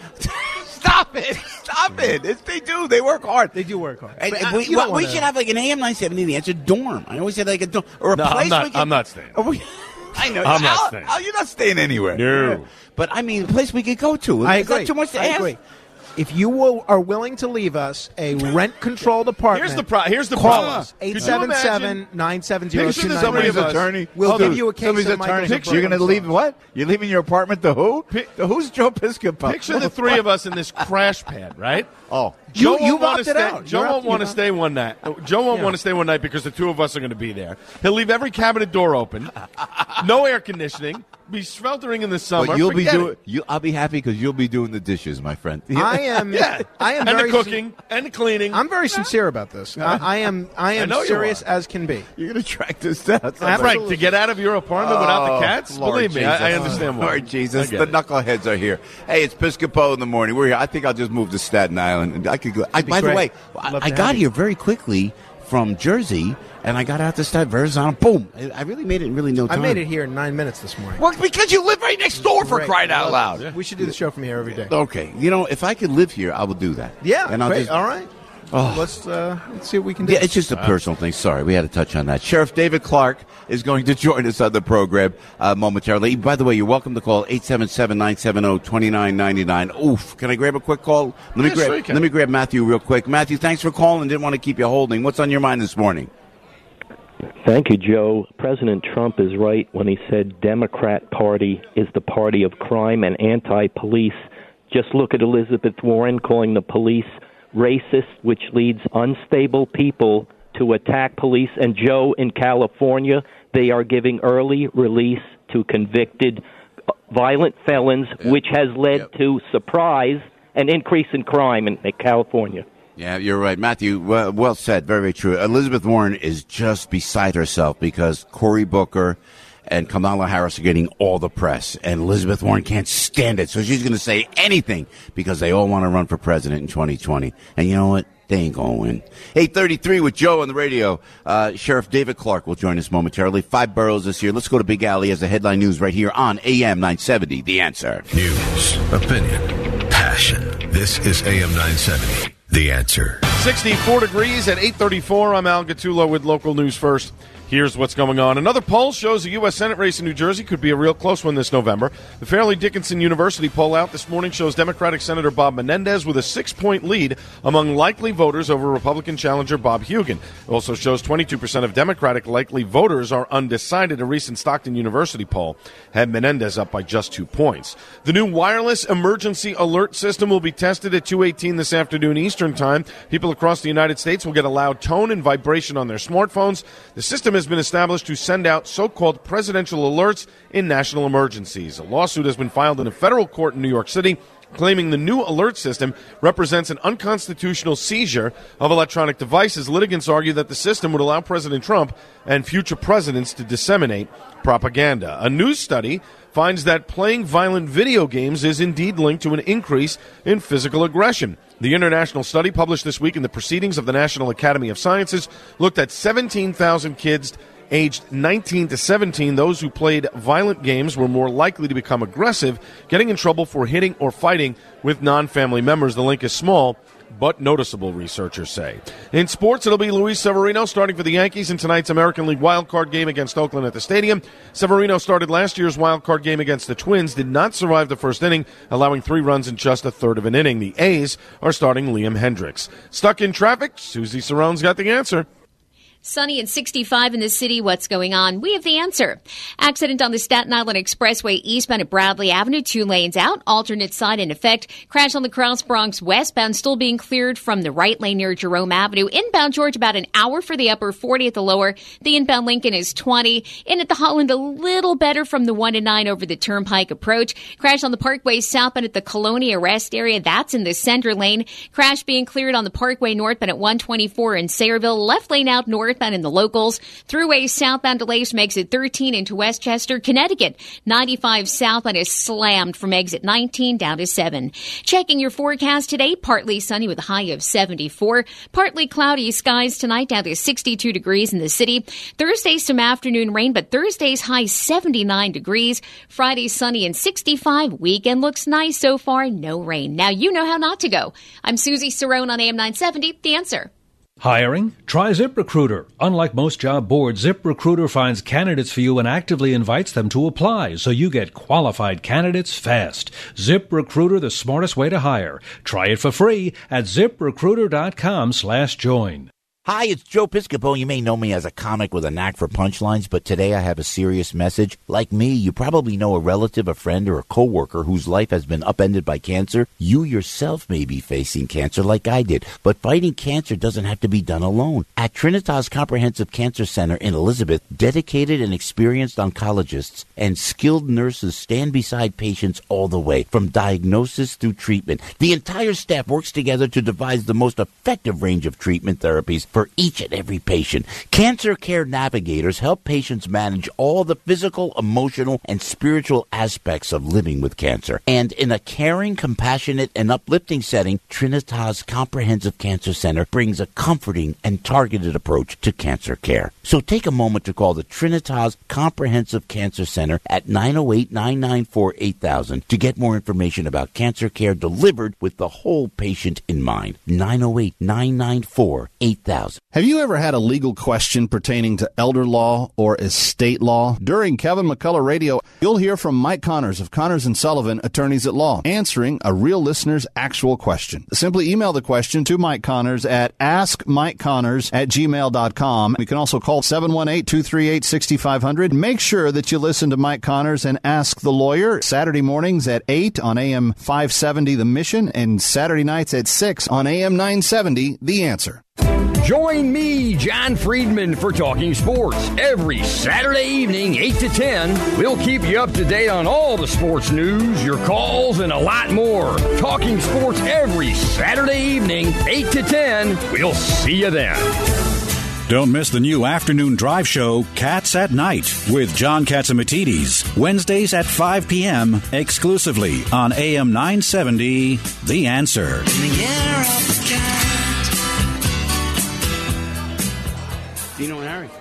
Stop it! Stop it! It's, they do. They work hard. They do work hard. And, But, and uh, we, you don't well, we wanna- should have like an A M nine seventy. The answer dorm. I always said like a dorm or a No, I'm place. not- we can, I'm not staying. Are we- I know. I'm not Al, staying. Al, you're not staying anywhere. No. But I mean, a place we could go to. I Is that agree. too much to I ask? agree. If you will, are willing to leave us a rent-controlled apartment, Here's the pro- here's the call problem. us Could you eight seven seven, imagine- nine seven zero, Picture two the nine three nine of us. attorney. We'll Hold give on. you a case Somebody's of Michael's attorney. of You're going to Brooklyn leave sauce. what? You're leaving your apartment to who? To who's Joe Piscopo? Picture the three of us in this crash pad, right? Oh, Joe You- you won't want opted to stay. out. Joe You're won't up- want to you stay one night. Joe won't Yeah. want to stay one night because the two of us are going to be there. He'll leave every cabinet door open, no air conditioning, be sweltering in the summer. But you'll be Forget doing. it. You, I'll be happy because you'll be doing the dishes, my friend. I am. Yeah, I am and very the cooking and the cleaning. I'm very sincere about this. I, I am. I am know you serious are. as can be. You're going to track this down. Frank, to get out of your apartment without the cats? Lord Believe me, I, I Jesus. understand why. Lord Jesus, I get the it. knuckleheads are here. Hey, it's Piscopo in the morning. We're here. I think I'll just move to Staten Island. I could go. I, be by the great. way, I, Love I to got have you. here very quickly from Jersey, and I got out to Staten Verzano. Boom! I, I really made it in really no I time. made it here in nine minutes this morning. Well, because you live right next door, for Great. crying out Love loud. it. We should do the show from here every day. Okay, you know, if I could live here, I will do that. Yeah. and I'll great. just. All right. Oh. Let's uh, let's see what we can do. Yeah, it's just a personal thing. Sorry, we had to touch on that. Sheriff David Clark is going to join us on the program uh, momentarily. By the way, you're welcome to call eight seven seven, nine seven zero, two nine nine nine. Oof. Can I grab a quick call? Let me Yeah, grab sure you can. Let me grab Matthew real quick. Matthew, thanks for calling. Didn't want to keep you holding. What's on your mind this morning? Thank you, Joe. President Trump is right when he said Democrat Party is the party of crime and anti-police. Just look at Elizabeth Warren calling the police racist, which leads unstable people to attack police. And Joe, in California, they are giving early release to convicted violent felons, which has led yep. to, surprise, an increase in crime in, in California. Yeah, you're right. Matthew, well, well said. Very, very true. Elizabeth Warren is just beside herself because Cory Booker and Kamala Harris are getting all the press, and Elizabeth Warren can't stand it. So she's going to say anything because they all want to run for president in twenty twenty. And you know what? They ain't going to win. eight thirty-three with Joe on the radio. Uh, Sheriff David Clark will join us momentarily. Five boroughs this year. Let's go to Big Alley as the headline news right here on A M nine seventy. The Answer. News, opinion, passion. This is A M nine seventy. The Answer. sixty-four degrees at eight thirty-four. I'm Al Gattulo with local news first. Here's what's going on. Another poll shows a U S Senate race in New Jersey could be a real close one this November. The Fairleigh Dickinson University poll out this morning shows Democratic Senator Bob Menendez with a six-point lead among likely voters over Republican challenger Bob Hugin. It also shows twenty-two percent of Democratic likely voters are undecided. A recent Stockton University poll had Menendez up by just two points. The new wireless emergency alert system will be tested at two eighteen this afternoon Eastern Time. People across the United States will get a loud tone and vibration on their smartphones. The system is has been established to send out so-called presidential alerts in national emergencies. A lawsuit has been filed in a federal court in New York City claiming the new alert system represents an unconstitutional seizure of electronic devices. Litigants argue that the system would allow President Trump and future presidents to disseminate propaganda. A new study finds that playing violent video games is indeed linked to an increase in physical aggression. The international study published this week in the Proceedings of the National Academy of Sciences looked at seventeen thousand kids aged nineteen to seventeen. Those who played violent games were more likely to become aggressive, getting in trouble for hitting or fighting with non-family members. The link is small, but noticeable, researchers say. In sports, it'll be Luis Severino starting for the Yankees in tonight's American League wildcard game against Oakland at the Stadium. Severino started last year's wildcard game against the Twins, did not survive the first inning, allowing three runs in just a third of an inning. The A's are starting Liam Hendricks. Stuck in traffic? Susie Sarone's got the answer. Sunny and sixty-five in the city. What's going on? We have the answer. Accident on the Staten Island Expressway eastbound at Bradley Avenue. Two lanes out. Alternate side in effect. Crash on the Cross Bronx westbound still being cleared from the right lane near Jerome Avenue. Inbound George about an hour for the upper, forty at the lower. The inbound Lincoln is twenty. In at the Holland a little better from the one to nine over the Turnpike approach. Crash on the Parkway southbound at the Colonia rest area. That's in the center lane. Crash being cleared on the Parkway northbound at one twenty-four in Sayreville. Left lane out north. In the locals. Thruway southbound delays from exit thirteen into Westchester, Connecticut. ninety-five southbound is slammed from exit nineteen down to seven. Checking your forecast today, partly sunny with a high of seventy-four. Partly cloudy skies tonight down to sixty-two degrees in the city. Thursday, some afternoon rain, but Thursday's high seventy-nine degrees. Friday, sunny and sixty-five. Weekend looks nice so far. No rain. Now you know how not to go. I'm Susie Cerrone on A M nine seventy. The Answer. Hiring? Try ZipRecruiter. Unlike most job boards, ZipRecruiter finds candidates for you and actively invites them to apply, so you get qualified candidates fast. ZipRecruiter, the smartest way to hire. Try it for free at ZipRecruiter.com slash join. Hi, it's Joe Piscopo. You may know me as a comic with a knack for punchlines, but today I have a serious message. Like me, you probably know a relative, a friend, or a coworker whose life has been upended by cancer. You yourself may be facing cancer like I did, but fighting cancer doesn't have to be done alone. At Trinitas Comprehensive Cancer Center in Elizabeth, dedicated and experienced oncologists and skilled nurses stand beside patients all the way, from diagnosis through treatment. The entire staff works together to devise the most effective range of treatment therapies for each and every patient. Cancer Care Navigators help patients manage all the physical, emotional, and spiritual aspects of living with cancer. And in a caring, compassionate, and uplifting setting, Trinitas Comprehensive Cancer Center brings a comforting and targeted approach to cancer care. So take a moment to call the Trinitas Comprehensive Cancer Center at nine oh eight, nine nine four, eight thousand to get more information about cancer care delivered with the whole patient in mind. nine oh eight, nine nine four, eight thousand. Have you ever had a legal question pertaining to elder law or estate law? During Kevin McCullough Radio, you'll hear from Mike Connors of Connors and Sullivan, Attorneys at Law, answering a real listener's actual question. Simply email the question to Mike Connors at ask mike connors at gmail dot com. You can also call seven one eight, two three eight, six five zero zero. Make sure that you listen to Mike Connors and Ask the Lawyer Saturday mornings at eight on A M five seventy The Mission and Saturday nights at six on A M nine seventy The Answer. Join me, John Friedman, for Talking Sports. Every Saturday evening, eight to ten, we'll keep you up to date on all the sports news, your calls, and a lot more. Talking Sports every Saturday evening, eight to ten. We'll see you then. Don't miss the new afternoon drive show, Cats at Night, with John Catsimatidis, Wednesdays at five p.m., exclusively on A M nine seventy, The Answer. In the year of the cat. Dino and Harry's.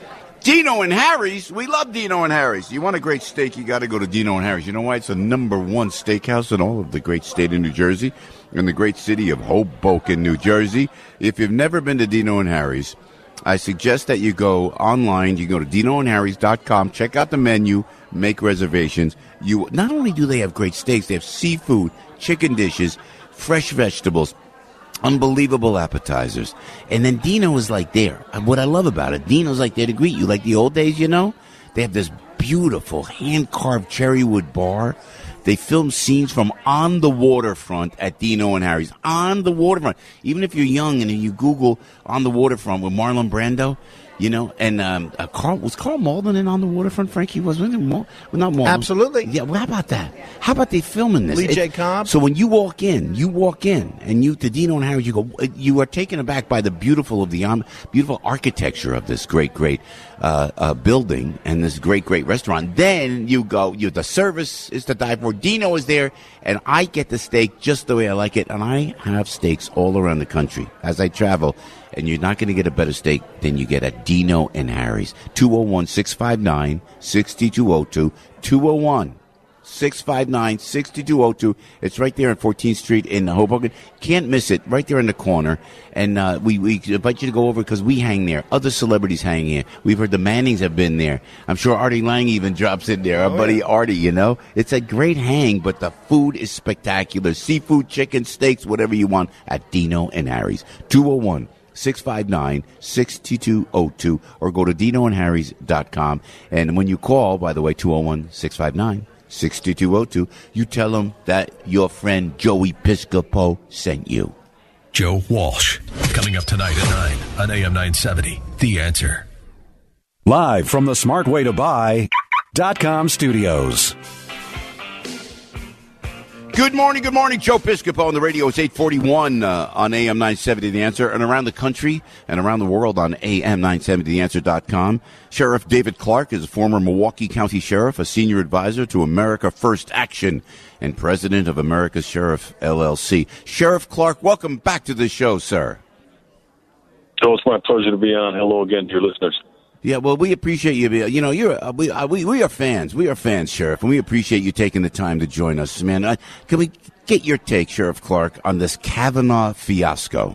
Dino and Harry's? We love Dino and Harry's. You want a great steak, you got to go to Dino and Harry's. You know why? It's the number one steakhouse in all of the great state of New Jersey and the great city of Hoboken, New Jersey. If you've never been to Dino and Harry's, I suggest that you go online. You go to dino and harrys dot com, check out the menu, make reservations. You not only do they have great steaks, they have seafood, chicken dishes, fresh vegetables, unbelievable appetizers. And then Dino is like there. And what I love about it, Dino's like there to greet you. Like the old days, you know? They have this beautiful hand-carved cherry wood bar. They film scenes from on the waterfront at Dino and Harry's. On the waterfront. Even if you're young and you Google on the waterfront with Marlon Brando, you know, and um, uh, Carl, was Carl Malden in On the Waterfront, Frankie? Was, was it Mal- well, not Malden. Absolutely. Yeah, well, how about that? How about they filming this? Lee It- J. Cobb. So when you walk in, you walk in, and you to Dino and Harry's, you go, you are taken aback by the beautiful of the um, beautiful architecture of this great, great uh, uh, building and this great, great restaurant. Then you go, you the service is to die for. Dino is there, and I get the steak just the way I like it, and I have steaks all around the country as I travel. And you're not going to get a better steak than you get at Dino and Harry's. two oh one, six five nine, six two oh two. two oh one, six five nine, six two oh two. It's right there on fourteenth Street in Hoboken. Can't miss it. Right there in the corner. And uh, we, we invite you to go over because we hang there. Other celebrities hang here. We've heard the Mannings have been there. I'm sure Artie Lang even drops in there. Our Oh, buddy yeah. Artie, you know. It's a great hang, but the food is spectacular. Seafood, chicken, steaks, whatever you want at Dino and Harry's. two oh one, six five nine, six two oh two, or go to dino and harrys dot com. And when you call, by the way, two oh one, six five nine, six two oh two, you tell them that your friend Joey Piscopo sent you. Joe Walsh, coming up tonight at nine on A M nine seventy, The Answer. Live from the smart way to buy dot com studios. Good morning, good morning. Joe Piscopo on the radio. It's eight forty-one uh, on A M nine seventy The Answer, and around the country and around the world on A M nine seventy the answer dot com. Sheriff David Clark is a former Milwaukee County Sheriff, a senior advisor to America First Action, and president of America's Sheriff, L L C. Sheriff Clark, welcome back to the show, sir. So it's my pleasure to be on. Hello again to your listeners. Yeah, well, we appreciate you. You know, you're uh, we, uh, we we are fans. We are fans, Sheriff, and we appreciate you taking the time to join us, man. Uh, can we get your take, Sheriff Clark, on this Kavanaugh fiasco?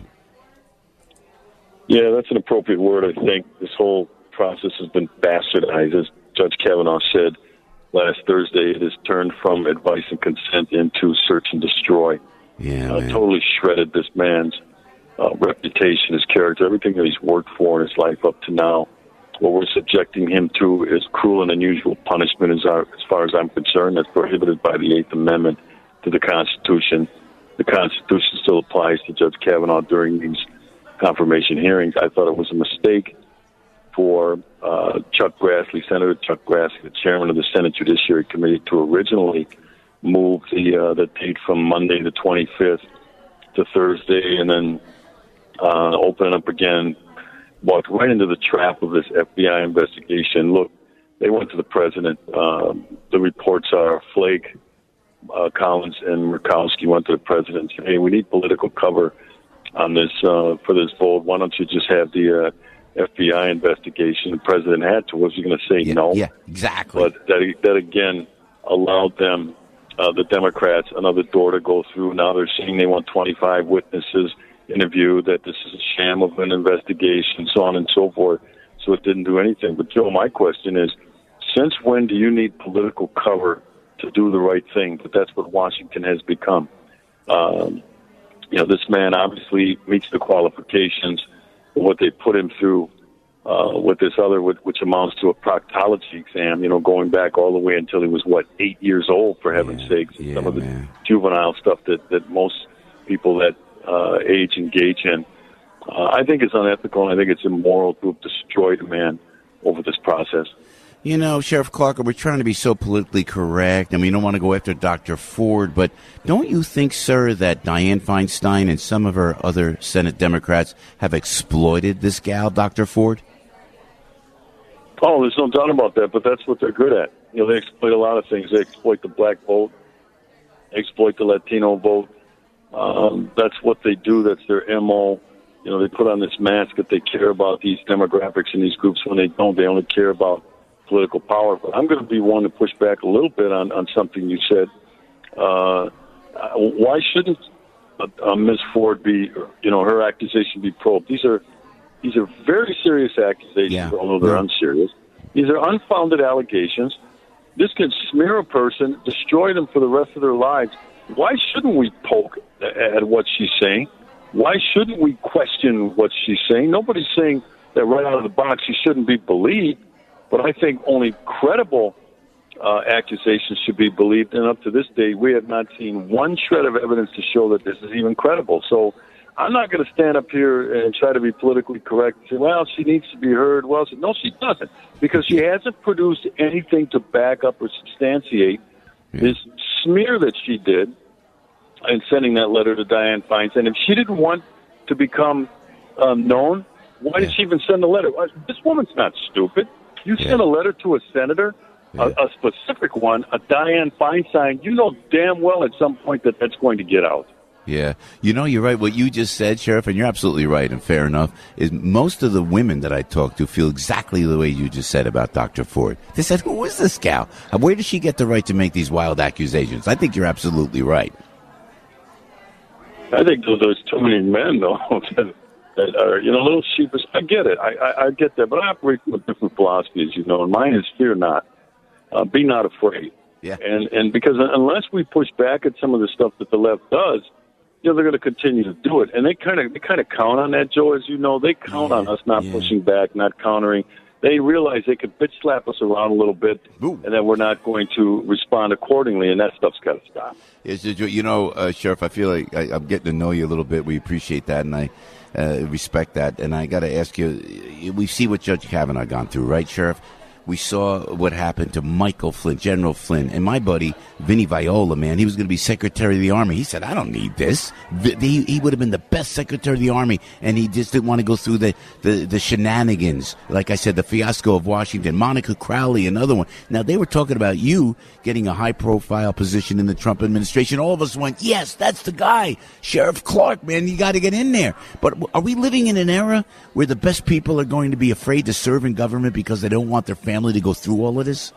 Yeah, that's an appropriate word, I think. This whole process has been bastardized. As Judge Kavanaugh said last Thursday, it has turned from advice and consent into search and destroy. Yeah, uh, totally shredded this man's uh, reputation, his character, everything that he's worked for in his life up to now. What we're subjecting him to is cruel and unusual punishment as, our, as far as I'm concerned. That's prohibited by the Eighth Amendment to the Constitution. The Constitution still applies to Judge Kavanaugh during these confirmation hearings. I thought it was a mistake for uh, Chuck Grassley, Senator Chuck Grassley, the chairman of the Senate Judiciary Committee, to originally move the, uh, the date from Monday the twenty-fifth to Thursday and then uh, open it up again. Walked right into the trap of this F B I investigation. Look, they went to the president. Um, the reports are Flake, uh, Collins, and Murkowski went to the president and said, hey, we need political cover on this uh, for this vote. Why don't you just have the uh, F B I investigation? The president had to. Was he going to say yeah, no? Yeah, exactly. But that, that again, allowed them, uh, the Democrats, another door to go through. Now they're saying they want twenty-five witnesses interview, that this is a sham of an investigation, so on and so forth. So it didn't do anything. But, Joe, my question is, since when do you need political cover to do the right thing? But that's what Washington has become. Um, you know, this man obviously meets the qualifications of what they put him through uh, with this other, which amounts to a proctology exam, you know, going back all the way until he was, what, eight years old, for heaven's yeah, sakes. Yeah, Some of the man. juvenile stuff that, that most people that Uh, age engage in. Uh, I think it's unethical, and I think it's immoral to have destroyed a man over this process. You know, Sheriff Clark, we're trying to be so politically correct, and we don't want to go after Doctor Ford, but don't you think, sir, that Dianne Feinstein and some of her other Senate Democrats have exploited this gal, Doctor Ford? Oh, there's no doubt about that, but that's what they're good at. You know, they exploit a lot of things. They exploit the black vote, they exploit the Latino vote. Um, that's what they do. That's their M O. You know, they put on this mask that they care about these demographics and these groups. When they don't, they only care about political power. But I'm going to be one to push back a little bit on, on something you said. Uh, why shouldn't uh, uh, Miz Ford be, you know, her accusation be probed? These are these are very serious accusations, yeah. although they're yeah. unserious. These are unfounded allegations. This can smear a person, destroy them for the rest of their lives. Why shouldn't we poke at what she's saying? Why shouldn't we question what she's saying? Nobody's saying that right out of the box she shouldn't be believed. But I think only credible uh, accusations should be believed. And up to this day, we have not seen one shred of evidence to show that this is even credible. So I'm not going to stand up here and try to be politically correct and say, well, she needs to be heard. Well, no, she doesn't, because she hasn't produced anything to back up or substantiate yeah. this smear that she did in sending that letter to Dianne Feinstein. If she didn't want to become um, known, why yeah. did she even send a letter? This woman's not stupid. You yeah. send a letter to a senator, yeah. a, a specific one, a Dianne Feinstein, you know damn well at some point that that's going to get out. Yeah. You know, you're right. What you just said, Sheriff, and you're absolutely right, and fair enough, is most of the women that I talk to feel exactly the way you just said about Doctor Ford. They said, who is this gal? Where does she get the right to make these wild accusations? I think you're absolutely right. I think there's too many men, though, that, that are, you know, a little sheepish. I get it. I, I, I get that. But I operate from a different philosophy, as you know, and mine is fear not. Uh, be not afraid. Yeah. And, and because unless we push back at some of the stuff that the left does, you know, they're going to continue to do it. And they kind of they kind of count on that, Joe, as you know. They count yeah, on us not yeah. pushing back, not countering. They realize they could bitch slap us around a little bit, Ooh. and then we're not going to respond accordingly, and that stuff's got to stop. Yes, you know, uh, Sheriff, I feel like I, I'm getting to know you a little bit. We appreciate that, and I uh, respect that. And I got to ask you, we see what Judge Kavanaugh gone through, right, Sheriff? We saw what happened to Michael Flynn, General Flynn, and my buddy, Vinny Viola, man. He was going to be Secretary of the Army. He said, I don't need this. He, he would have been the best Secretary of the Army, and he just didn't want to go through the, the, the shenanigans. Like I said, the fiasco of Washington. Monica Crowley, another one. Now, they were talking about you getting a high-profile position in the Trump administration. All of us went, yes, that's the guy. Sheriff Clark, man, you got to get in there. But are we living in an era where the best people are going to be afraid to serve in government because they don't want their family to go through all of this?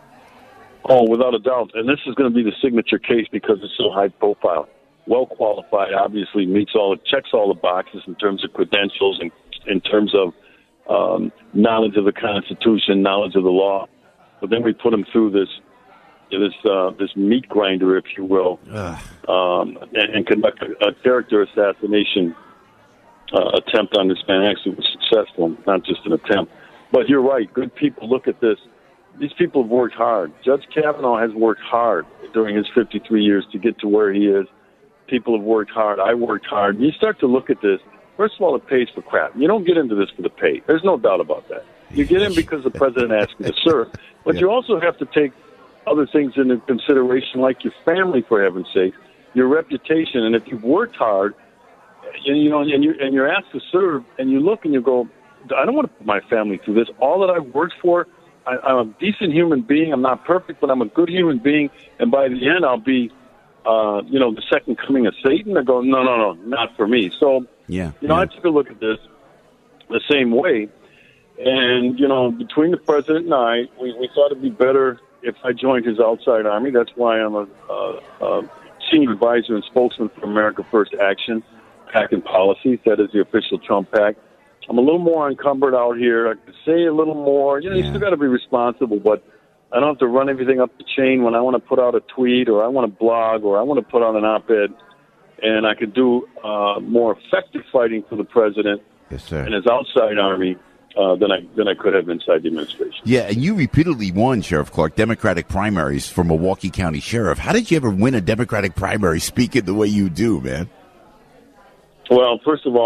Oh, without a doubt. And this is going to be the signature case because it's so high profile. Well qualified, obviously meets all, checks all the boxes in terms of credentials and in terms of um, knowledge of the Constitution, knowledge of the law. But then we put him through this this uh, this meat grinder, if you will, um, and, and conduct a, a character assassination uh, attempt on this man. Actually was successful, not just an attempt. But you're right. Good people look at this. These people have worked hard. Judge Kavanaugh has worked hard during his fifty-three years to get to where he is. People have worked hard. I worked hard. You start to look at this. First of all, it pays for crap. You don't get into this for the pay. There's no doubt about that. You get in because the president asked you to serve. But yeah. you also have to take other things into consideration, like your family, for heaven's sake, your reputation. And if you've worked hard, and, you know, and you're, and you're asked to serve, and you look and you go, I don't want to put my family through this. All that I've worked for, I, I'm a decent human being. I'm not perfect, but I'm a good human being. And by the end, I'll be, uh, you know, the second coming of Satan. I go, no, no, no, not for me. So, yeah, you know, yeah. I took a look at this the same way. And, you know, between the president and I, we, we thought it'd be better if I joined his outside army. That's why I'm a, a, a senior advisor and spokesman for America First Action, PAC and Policies. That is the official Trump PAC. I'm a little more encumbered out here. I can say a little more. You know, yeah. you still got to be responsible, but I don't have to run everything up the chain when I want to put out a tweet or I want to blog or I want to put out an op-ed. And I could do uh, more effective fighting for the president yes, sir. and his outside army uh, than I than I could have inside the administration. Yeah, and you repeatedly won, Sheriff Clark, Democratic primaries for Milwaukee County Sheriff. How did you ever win a Democratic primary speaking the way you do, man? Well, first of all,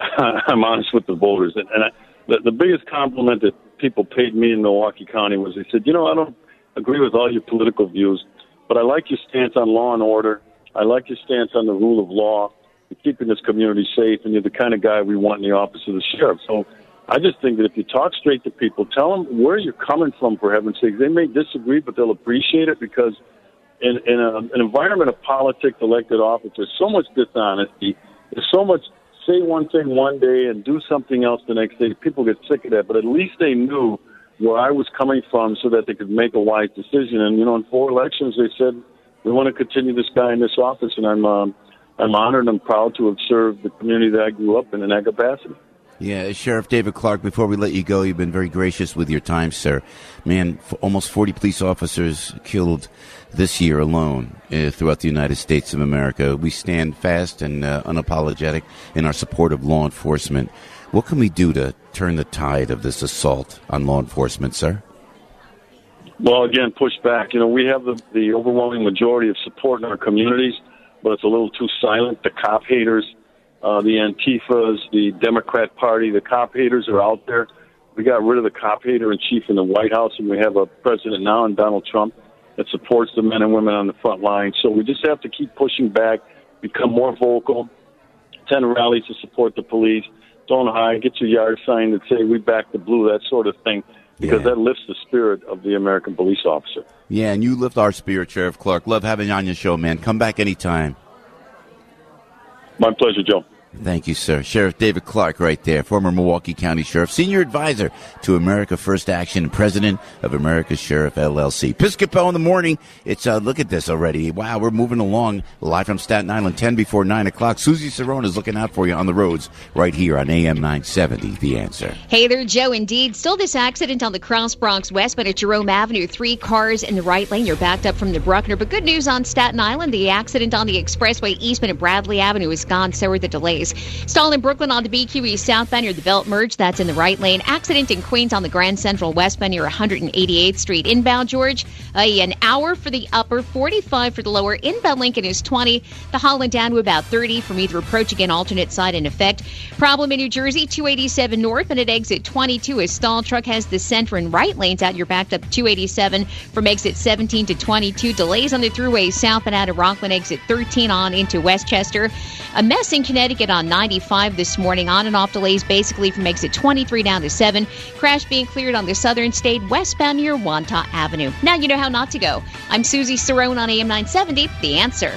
I'm honest with the voters. And, and I, the, the biggest compliment that people paid me in Milwaukee County was they said, you know, I don't agree with all your political views, but I like your stance on law and order. I like your stance on the rule of law and keeping this community safe, and you're the kind of guy we want in the office of the sheriff. So I just think that if you talk straight to people, tell them where you're coming from, for heaven's sake. They may disagree, but they'll appreciate it, because in, in a, an environment of politics, elected office, there's so much dishonesty. There's so much say one thing one day and do something else the next day. People get sick of that, but at least they knew where I was coming from so that they could make a wise decision. And, you know, in four elections, they said, we want to continue this guy in this office, and I'm um, I'm honored and I'm proud to have served the community that I grew up in in that capacity. Yeah, Sheriff David Clarke, before we let you go, you've been very gracious with your time, sir. Man, f- almost forty police officers killed this year alone uh, throughout the United States of America. We stand fast and uh, unapologetic in our support of law enforcement. What can we do to turn the tide of this assault on law enforcement, sir? Well, again, push back. You know, we have the, the overwhelming majority of support in our communities, but it's a little too silent. The cop haters, uh, the Antifas, the Democrat Party, the cop haters are out there. We got rid of the cop hater in chief in the White House, and we have a president now in Donald Trump that supports the men and women on the front line. So we just have to keep pushing back, become more vocal, attend rallies to support the police. Don't hide, get your yard sign that say we back the blue, that sort of thing, because yeah. that lifts the spirit of the American police officer. Yeah, and you lift our spirit, Sheriff Clarke. Love having you on your show, man. Come back anytime. My pleasure, Joe. Thank you, sir. Sheriff David Clarke right there, former Milwaukee County Sheriff, senior advisor to America First Action, president of America's Sheriff, L L C. Piscopo in the morning. It's, uh, look at this already. Wow, we're moving along live from Staten Island, ten before nine o'clock. Susie Cerrone is looking out for you on the roads right here on A M nine seventy, The Answer. Hey there, Joe. Indeed, still this accident on the Cross Bronx westbound at Jerome Avenue. Three cars in the right lane. You're backed up from the Bruckner. But good news on Staten Island. The accident on the expressway eastbound at Bradley Avenue is gone. So are the delays. Stall in Brooklyn on the B Q E southbound near the Belt Merge. That's in the right lane. Accident in Queens on the Grand Central westbound near one hundred eighty-eighth Street. Inbound, George, uh, an hour for the upper, forty-five for the lower. Inbound Lincoln is twenty. The Holland down to about thirty from either approach. Again, alternate side in effect. Problem in New Jersey, two eighty-seven north and at exit twenty-two. A stall truck has the center and right lanes out. You're backed up two eighty-seven from exit seventeen to twenty-two. Delays on the thruway south and out of Rockland, exit thirteen on into Westchester. A mess in Connecticut on ninety-five this morning. On and off delays basically from exit twenty-three down to seven. Crash being cleared on the southern state westbound near Wantagh Avenue. Now you know how not to go. I'm Susie Cerrone on A M nine seventy, The Answer.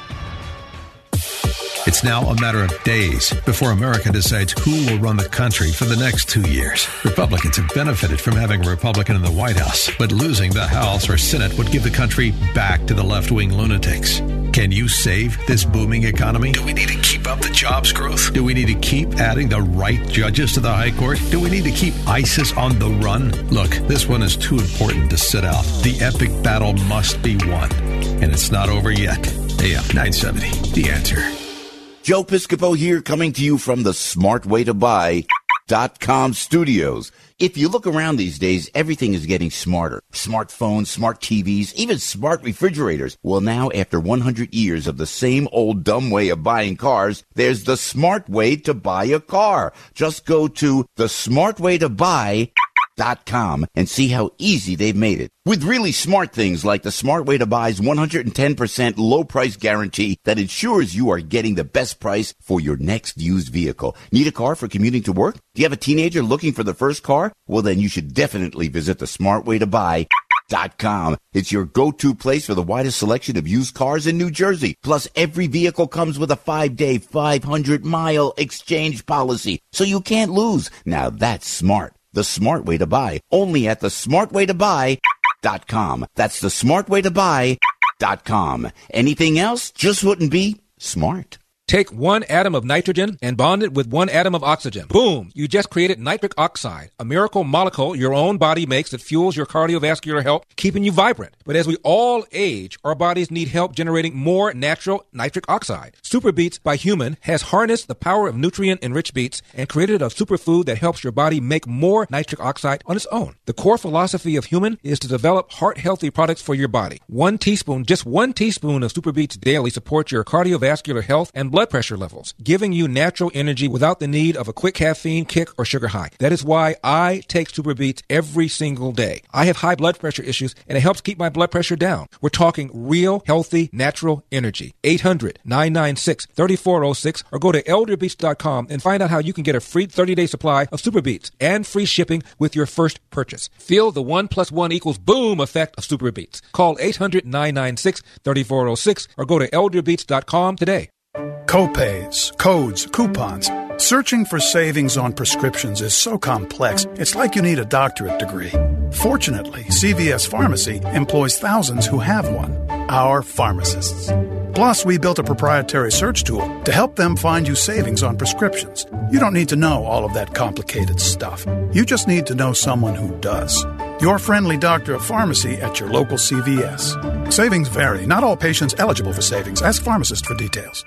It's now a matter of days before America decides who will run the country for the next two years. Republicans have benefited from having a Republican in the White House, but losing the House or Senate would give the country back to the left-wing lunatics. Can you save this booming economy? Do we need to keep up the jobs growth? Do we need to keep adding the right judges to the High Court? Do we need to keep ISIS on the run? Look, this one is too important to sit out. The epic battle must be won, and it's not over yet. A M nine seventy, The Answer. Joe Piscopo here, coming to you from the smart way to buy dot com studios. If you look around these days, everything is getting smarter. Smartphones, smart T Vs, even smart refrigerators. Well, now, after one hundred years of the same old dumb way of buying cars, there's the smart way to buy a car. Just go to the smart way to buy dot com and see how easy they've made it. With really smart things like the Smart Way to Buy's one hundred ten percent low price guarantee that ensures you are getting the best price for your next used vehicle. Need a car for commuting to work? Do you have a teenager looking for the first car? Well, then you should definitely visit the Smart Way to Buy dot com. It's your go-to place for the widest selection of used cars in New Jersey. Plus, every vehicle comes with a five-day, five hundred mile exchange policy, so you can't lose. Now that's smart. The Smart Way to Buy, only at the smart way to buy dot com. That's the smart way to buy dot com. Anything else just wouldn't be smart. Take one atom of nitrogen and bond it with one atom of oxygen. Boom! You just created nitric oxide, a miracle molecule your own body makes that fuels your cardiovascular health, keeping you vibrant. But as we all age, our bodies need help generating more natural nitric oxide. Super Beets by Human has harnessed the power of nutrient-enriched beets and created a superfood that helps your body make more nitric oxide on its own. The core philosophy of Human is to develop heart-healthy products for your body. One teaspoon, just one teaspoon of Super Beets daily supports your cardiovascular health and blood blood pressure levels, giving you natural energy without the need of a quick caffeine kick or sugar high. That is why I take Super Beats every single day. I have high blood pressure issues, and it helps keep my blood pressure down. We're talking real, healthy, natural energy. eight hundred, nine nine six, three four zero six or go to elder beats dot com and find out how you can get a free thirty-day supply of Super Beats and free shipping with your first purchase. Feel the one plus one equals boom effect of Super Beats. Call eight hundred, nine nine six, three four zero six or go to elder beats dot com today. Copays, codes, coupons. Searching for savings on prescriptions is so complex, it's like you need a doctorate degree. Fortunately, C V S Pharmacy employs thousands who have one, our pharmacists. Plus, we built a proprietary search tool to help them find you savings on prescriptions. You don't need to know all of that complicated stuff. You just need to know someone who does. Your friendly doctor of pharmacy at your local C V S. Savings vary. Not all patients eligible for savings. Ask pharmacist for details.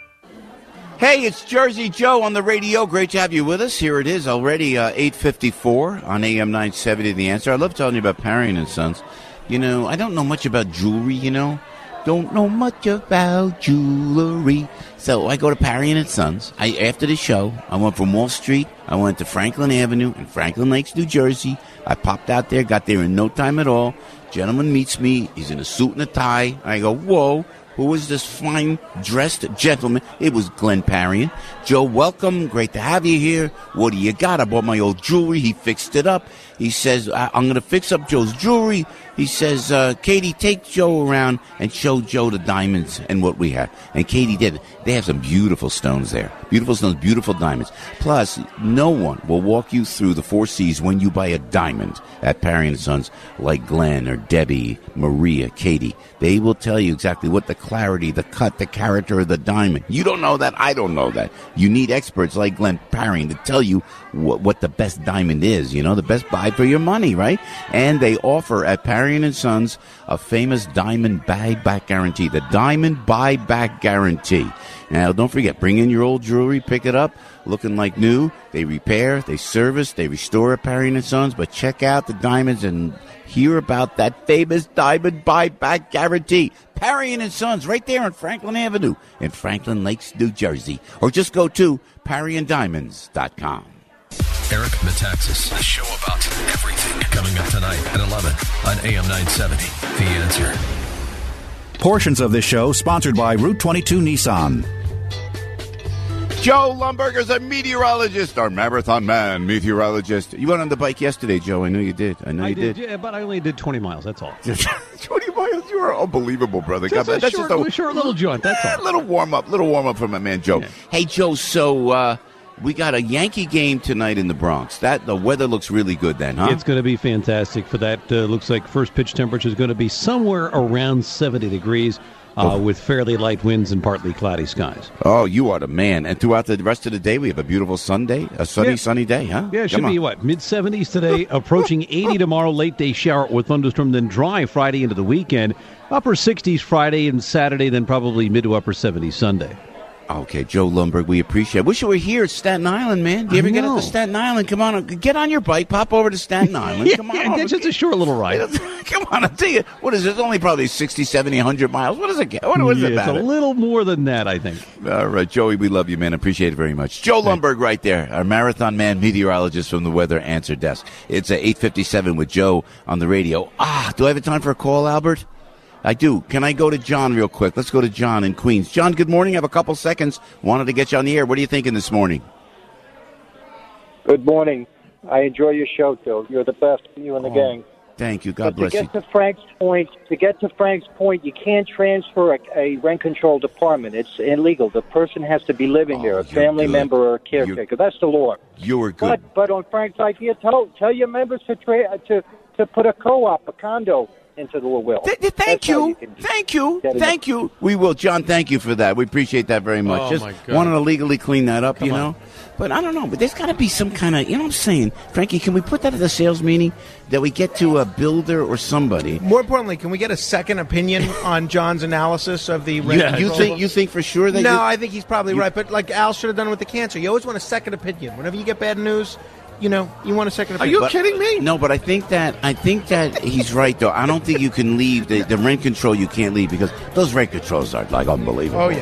Hey, it's Jersey Joe on the radio. Great to have you with us. Here it is already, uh, eight fifty-four on A M nine seventy, The Answer. I love telling you about Parian and Sons. You know, I don't know much about jewelry, you know. Don't know much about jewelry. So I go to Parian and Sons. I, after the show, I went from Wall Street. I went to Franklin Avenue in Franklin Lakes, New Jersey. I popped out there, got there in no time at all. Gentleman meets me. He's in a suit and a tie. I go, whoa. Who was this fine-dressed gentleman? It was Glenn Parian. Joe, welcome. Great to have you here. What do you got? I bought my old jewelry. He fixed it up. He says, I'm going to fix up Joe's jewelry. He says, uh, Katie, take Joe around and show Joe the diamonds and what we have. And Katie did. They have some beautiful stones there. Beautiful stones, beautiful diamonds. Plus, no one will walk you through the four C's when you buy a diamond at Parian and Sons like Glenn or Debbie, Maria, Katie. They will tell you exactly what the clarity, the cut, the character of the diamond. You don't know that. I don't know that. You need experts like Glenn Parian to tell you what, what the best diamond is, you know, the best buy for your money, right? And they offer at Parian and Sons a famous diamond buyback guarantee, the diamond buyback guarantee. Now, don't forget, bring in your old jewelry, pick it up, looking like new. They repair, they service, they restore at Parian and Sons, but check out the diamonds and hear about that famous diamond buyback guarantee. Parian and Sons, right there on Franklin Avenue in Franklin Lakes, New Jersey. Or just go to parian diamonds dot com. Eric Metaxas, a show about everything, coming up tonight at eleven on A M nine seventy. The Answer. Portions of this show sponsored by Route twenty-two Nissan. Joe Lumberger's a meteorologist, our marathon man, meteorologist. You went on the bike yesterday, Joe. I know you did. I know I you did. did. Yeah, but I only did twenty miles. That's all. twenty miles? You are unbelievable, brother. Just God, a that's short, just a short little jaunt. That's yeah, all. Little warm up, little warm up for my man Joe. Yeah. Hey, Joe. So uh, we got a Yankee game tonight in the Bronx. That the weather looks really good then, huh? It's going to be fantastic for that. Uh, looks like first pitch temperature is going to be somewhere around seventy degrees. Uh, with fairly light winds and partly cloudy skies. Oh, you are the man. And throughout the rest of the day, we have a beautiful Sunday, a sunny, yeah. sunny day, huh? Yeah, it should Come be, on. what, mid-seventies today, approaching eighty tomorrow, late day shower with thunderstorm, then dry Friday into the weekend, upper sixties Friday and Saturday, then probably mid to upper seventies Sunday. Okay, Joe Lundberg, we appreciate it. Wish you were here at Staten Island, man. Do you ever get up to Staten Island? Come on, get on your bike, pop over to Staten Island. yeah, Come on. Yeah, just a short little ride. Come on, I'll tell you. What is it? It's only probably sixty, seventy, one hundred miles. What does it get? What, what is yeah, it about It's a it? little more than that, I think. All right, Joey, we love you, man. Appreciate it very much. Joe Lundberg right there, our marathon man meteorologist from the Weather Answer Desk. It's at eight fifty-seven with Joe on the radio. Ah, do I have time for a call, Albert? I do. Can I go to John real quick? Let's go to John in Queens. John, good morning. I have a couple seconds. Wanted to get you on the air. What are you thinking this morning? Good morning. I enjoy your show, Phil. You're the best, you and the Oh, gang. Thank you. God but bless to you. get to Frank's point, to get to Frank's point, you can't transfer a, a rent-controlled apartment. It's illegal. The person has to be living there, a family good. member or a caretaker. That's the law. You were good. But but on Frank's idea, tell tell your members to tra- to to put a co-op, a condo into the will. Th- th- thank you. you thank you. Thank you. We will. John, thank you for that. We appreciate that very much. Oh, Just my God. wanted to legally clean that up, Come you on. know. But I don't know. But there's got to be some kind of, you know what I'm saying? Frankie, can we put that at the sales meeting? That we get to a builder or somebody. More importantly, can we get a second opinion on John's analysis of the rent Yeah, you control? think you think for sure that No, you, I think he's probably you- right. But like Al should have done with the cancer. You always want a second opinion. Whenever you get bad news, you know, you want a second opinion. But- me? No, but I think that I think that he's right though. I don't think you can leave the, the rent control. You can't leave because those rent controls are like unbelievable. Oh, yeah.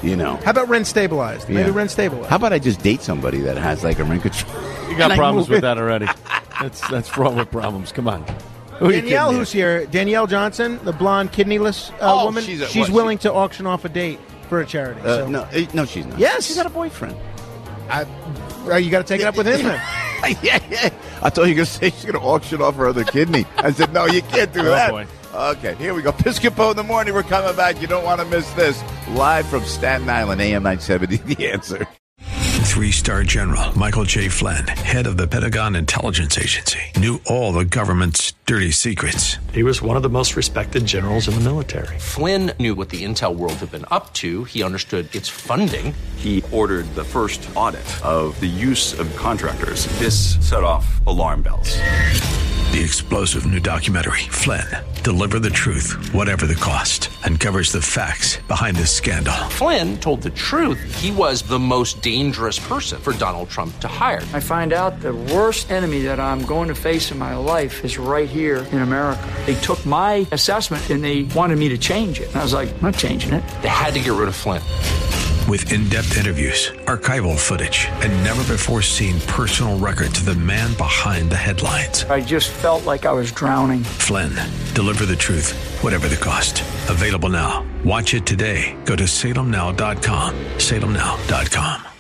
You know. How about rent stabilized? Maybe Yeah. rent stabilized. How about I just date somebody that has like a rent control? You got And I problems move with in. that already. That's that's fraught with problems. Come on. Who are you Danielle, kidding who's here? Danielle Johnson, the blonde, kidneyless uh, Oh, woman. she's a- she's what, willing to auction off a date for a charity. Uh, so. no, eh, no, she's not. Yes, she's got a boyfriend. I, uh, you got to take it up with him then. yeah, yeah. I thought you were going to say she's going to auction off her other kidney. I said, no, you can't do Oh, that. boy. Okay, here we go. Piscopo in the morning. We're coming back. You don't want to miss this. Live from Staten Island, A M nine seventy, The Answer. Three-star General Michael J. Flynn, head of the Pentagon Intelligence Agency, knew all the government's dirty secrets. He was one of the most respected generals in the military. Flynn knew what the intel world had been up to. He understood its funding. He ordered the first audit of the use of contractors. This set off alarm bells. The explosive new documentary, Flynn, Deliver the Truth, Whatever the Cost, uncovers the facts behind this scandal. Flynn told the truth. He was the most dangerous person for Donald Trump to hire. I find out the worst enemy that I'm going to face in my life is right here in America. They took my assessment and they wanted me to change it. And I was like, I'm not changing it. They had to get rid of Flynn. With in-depth interviews, archival footage, and never-before-seen personal records of the man behind the headlines. I just felt like I was drowning. Flynn, Deliver the Truth, Whatever the Cost. Available now. Watch it today. Go to salem now dot com. salem now dot com.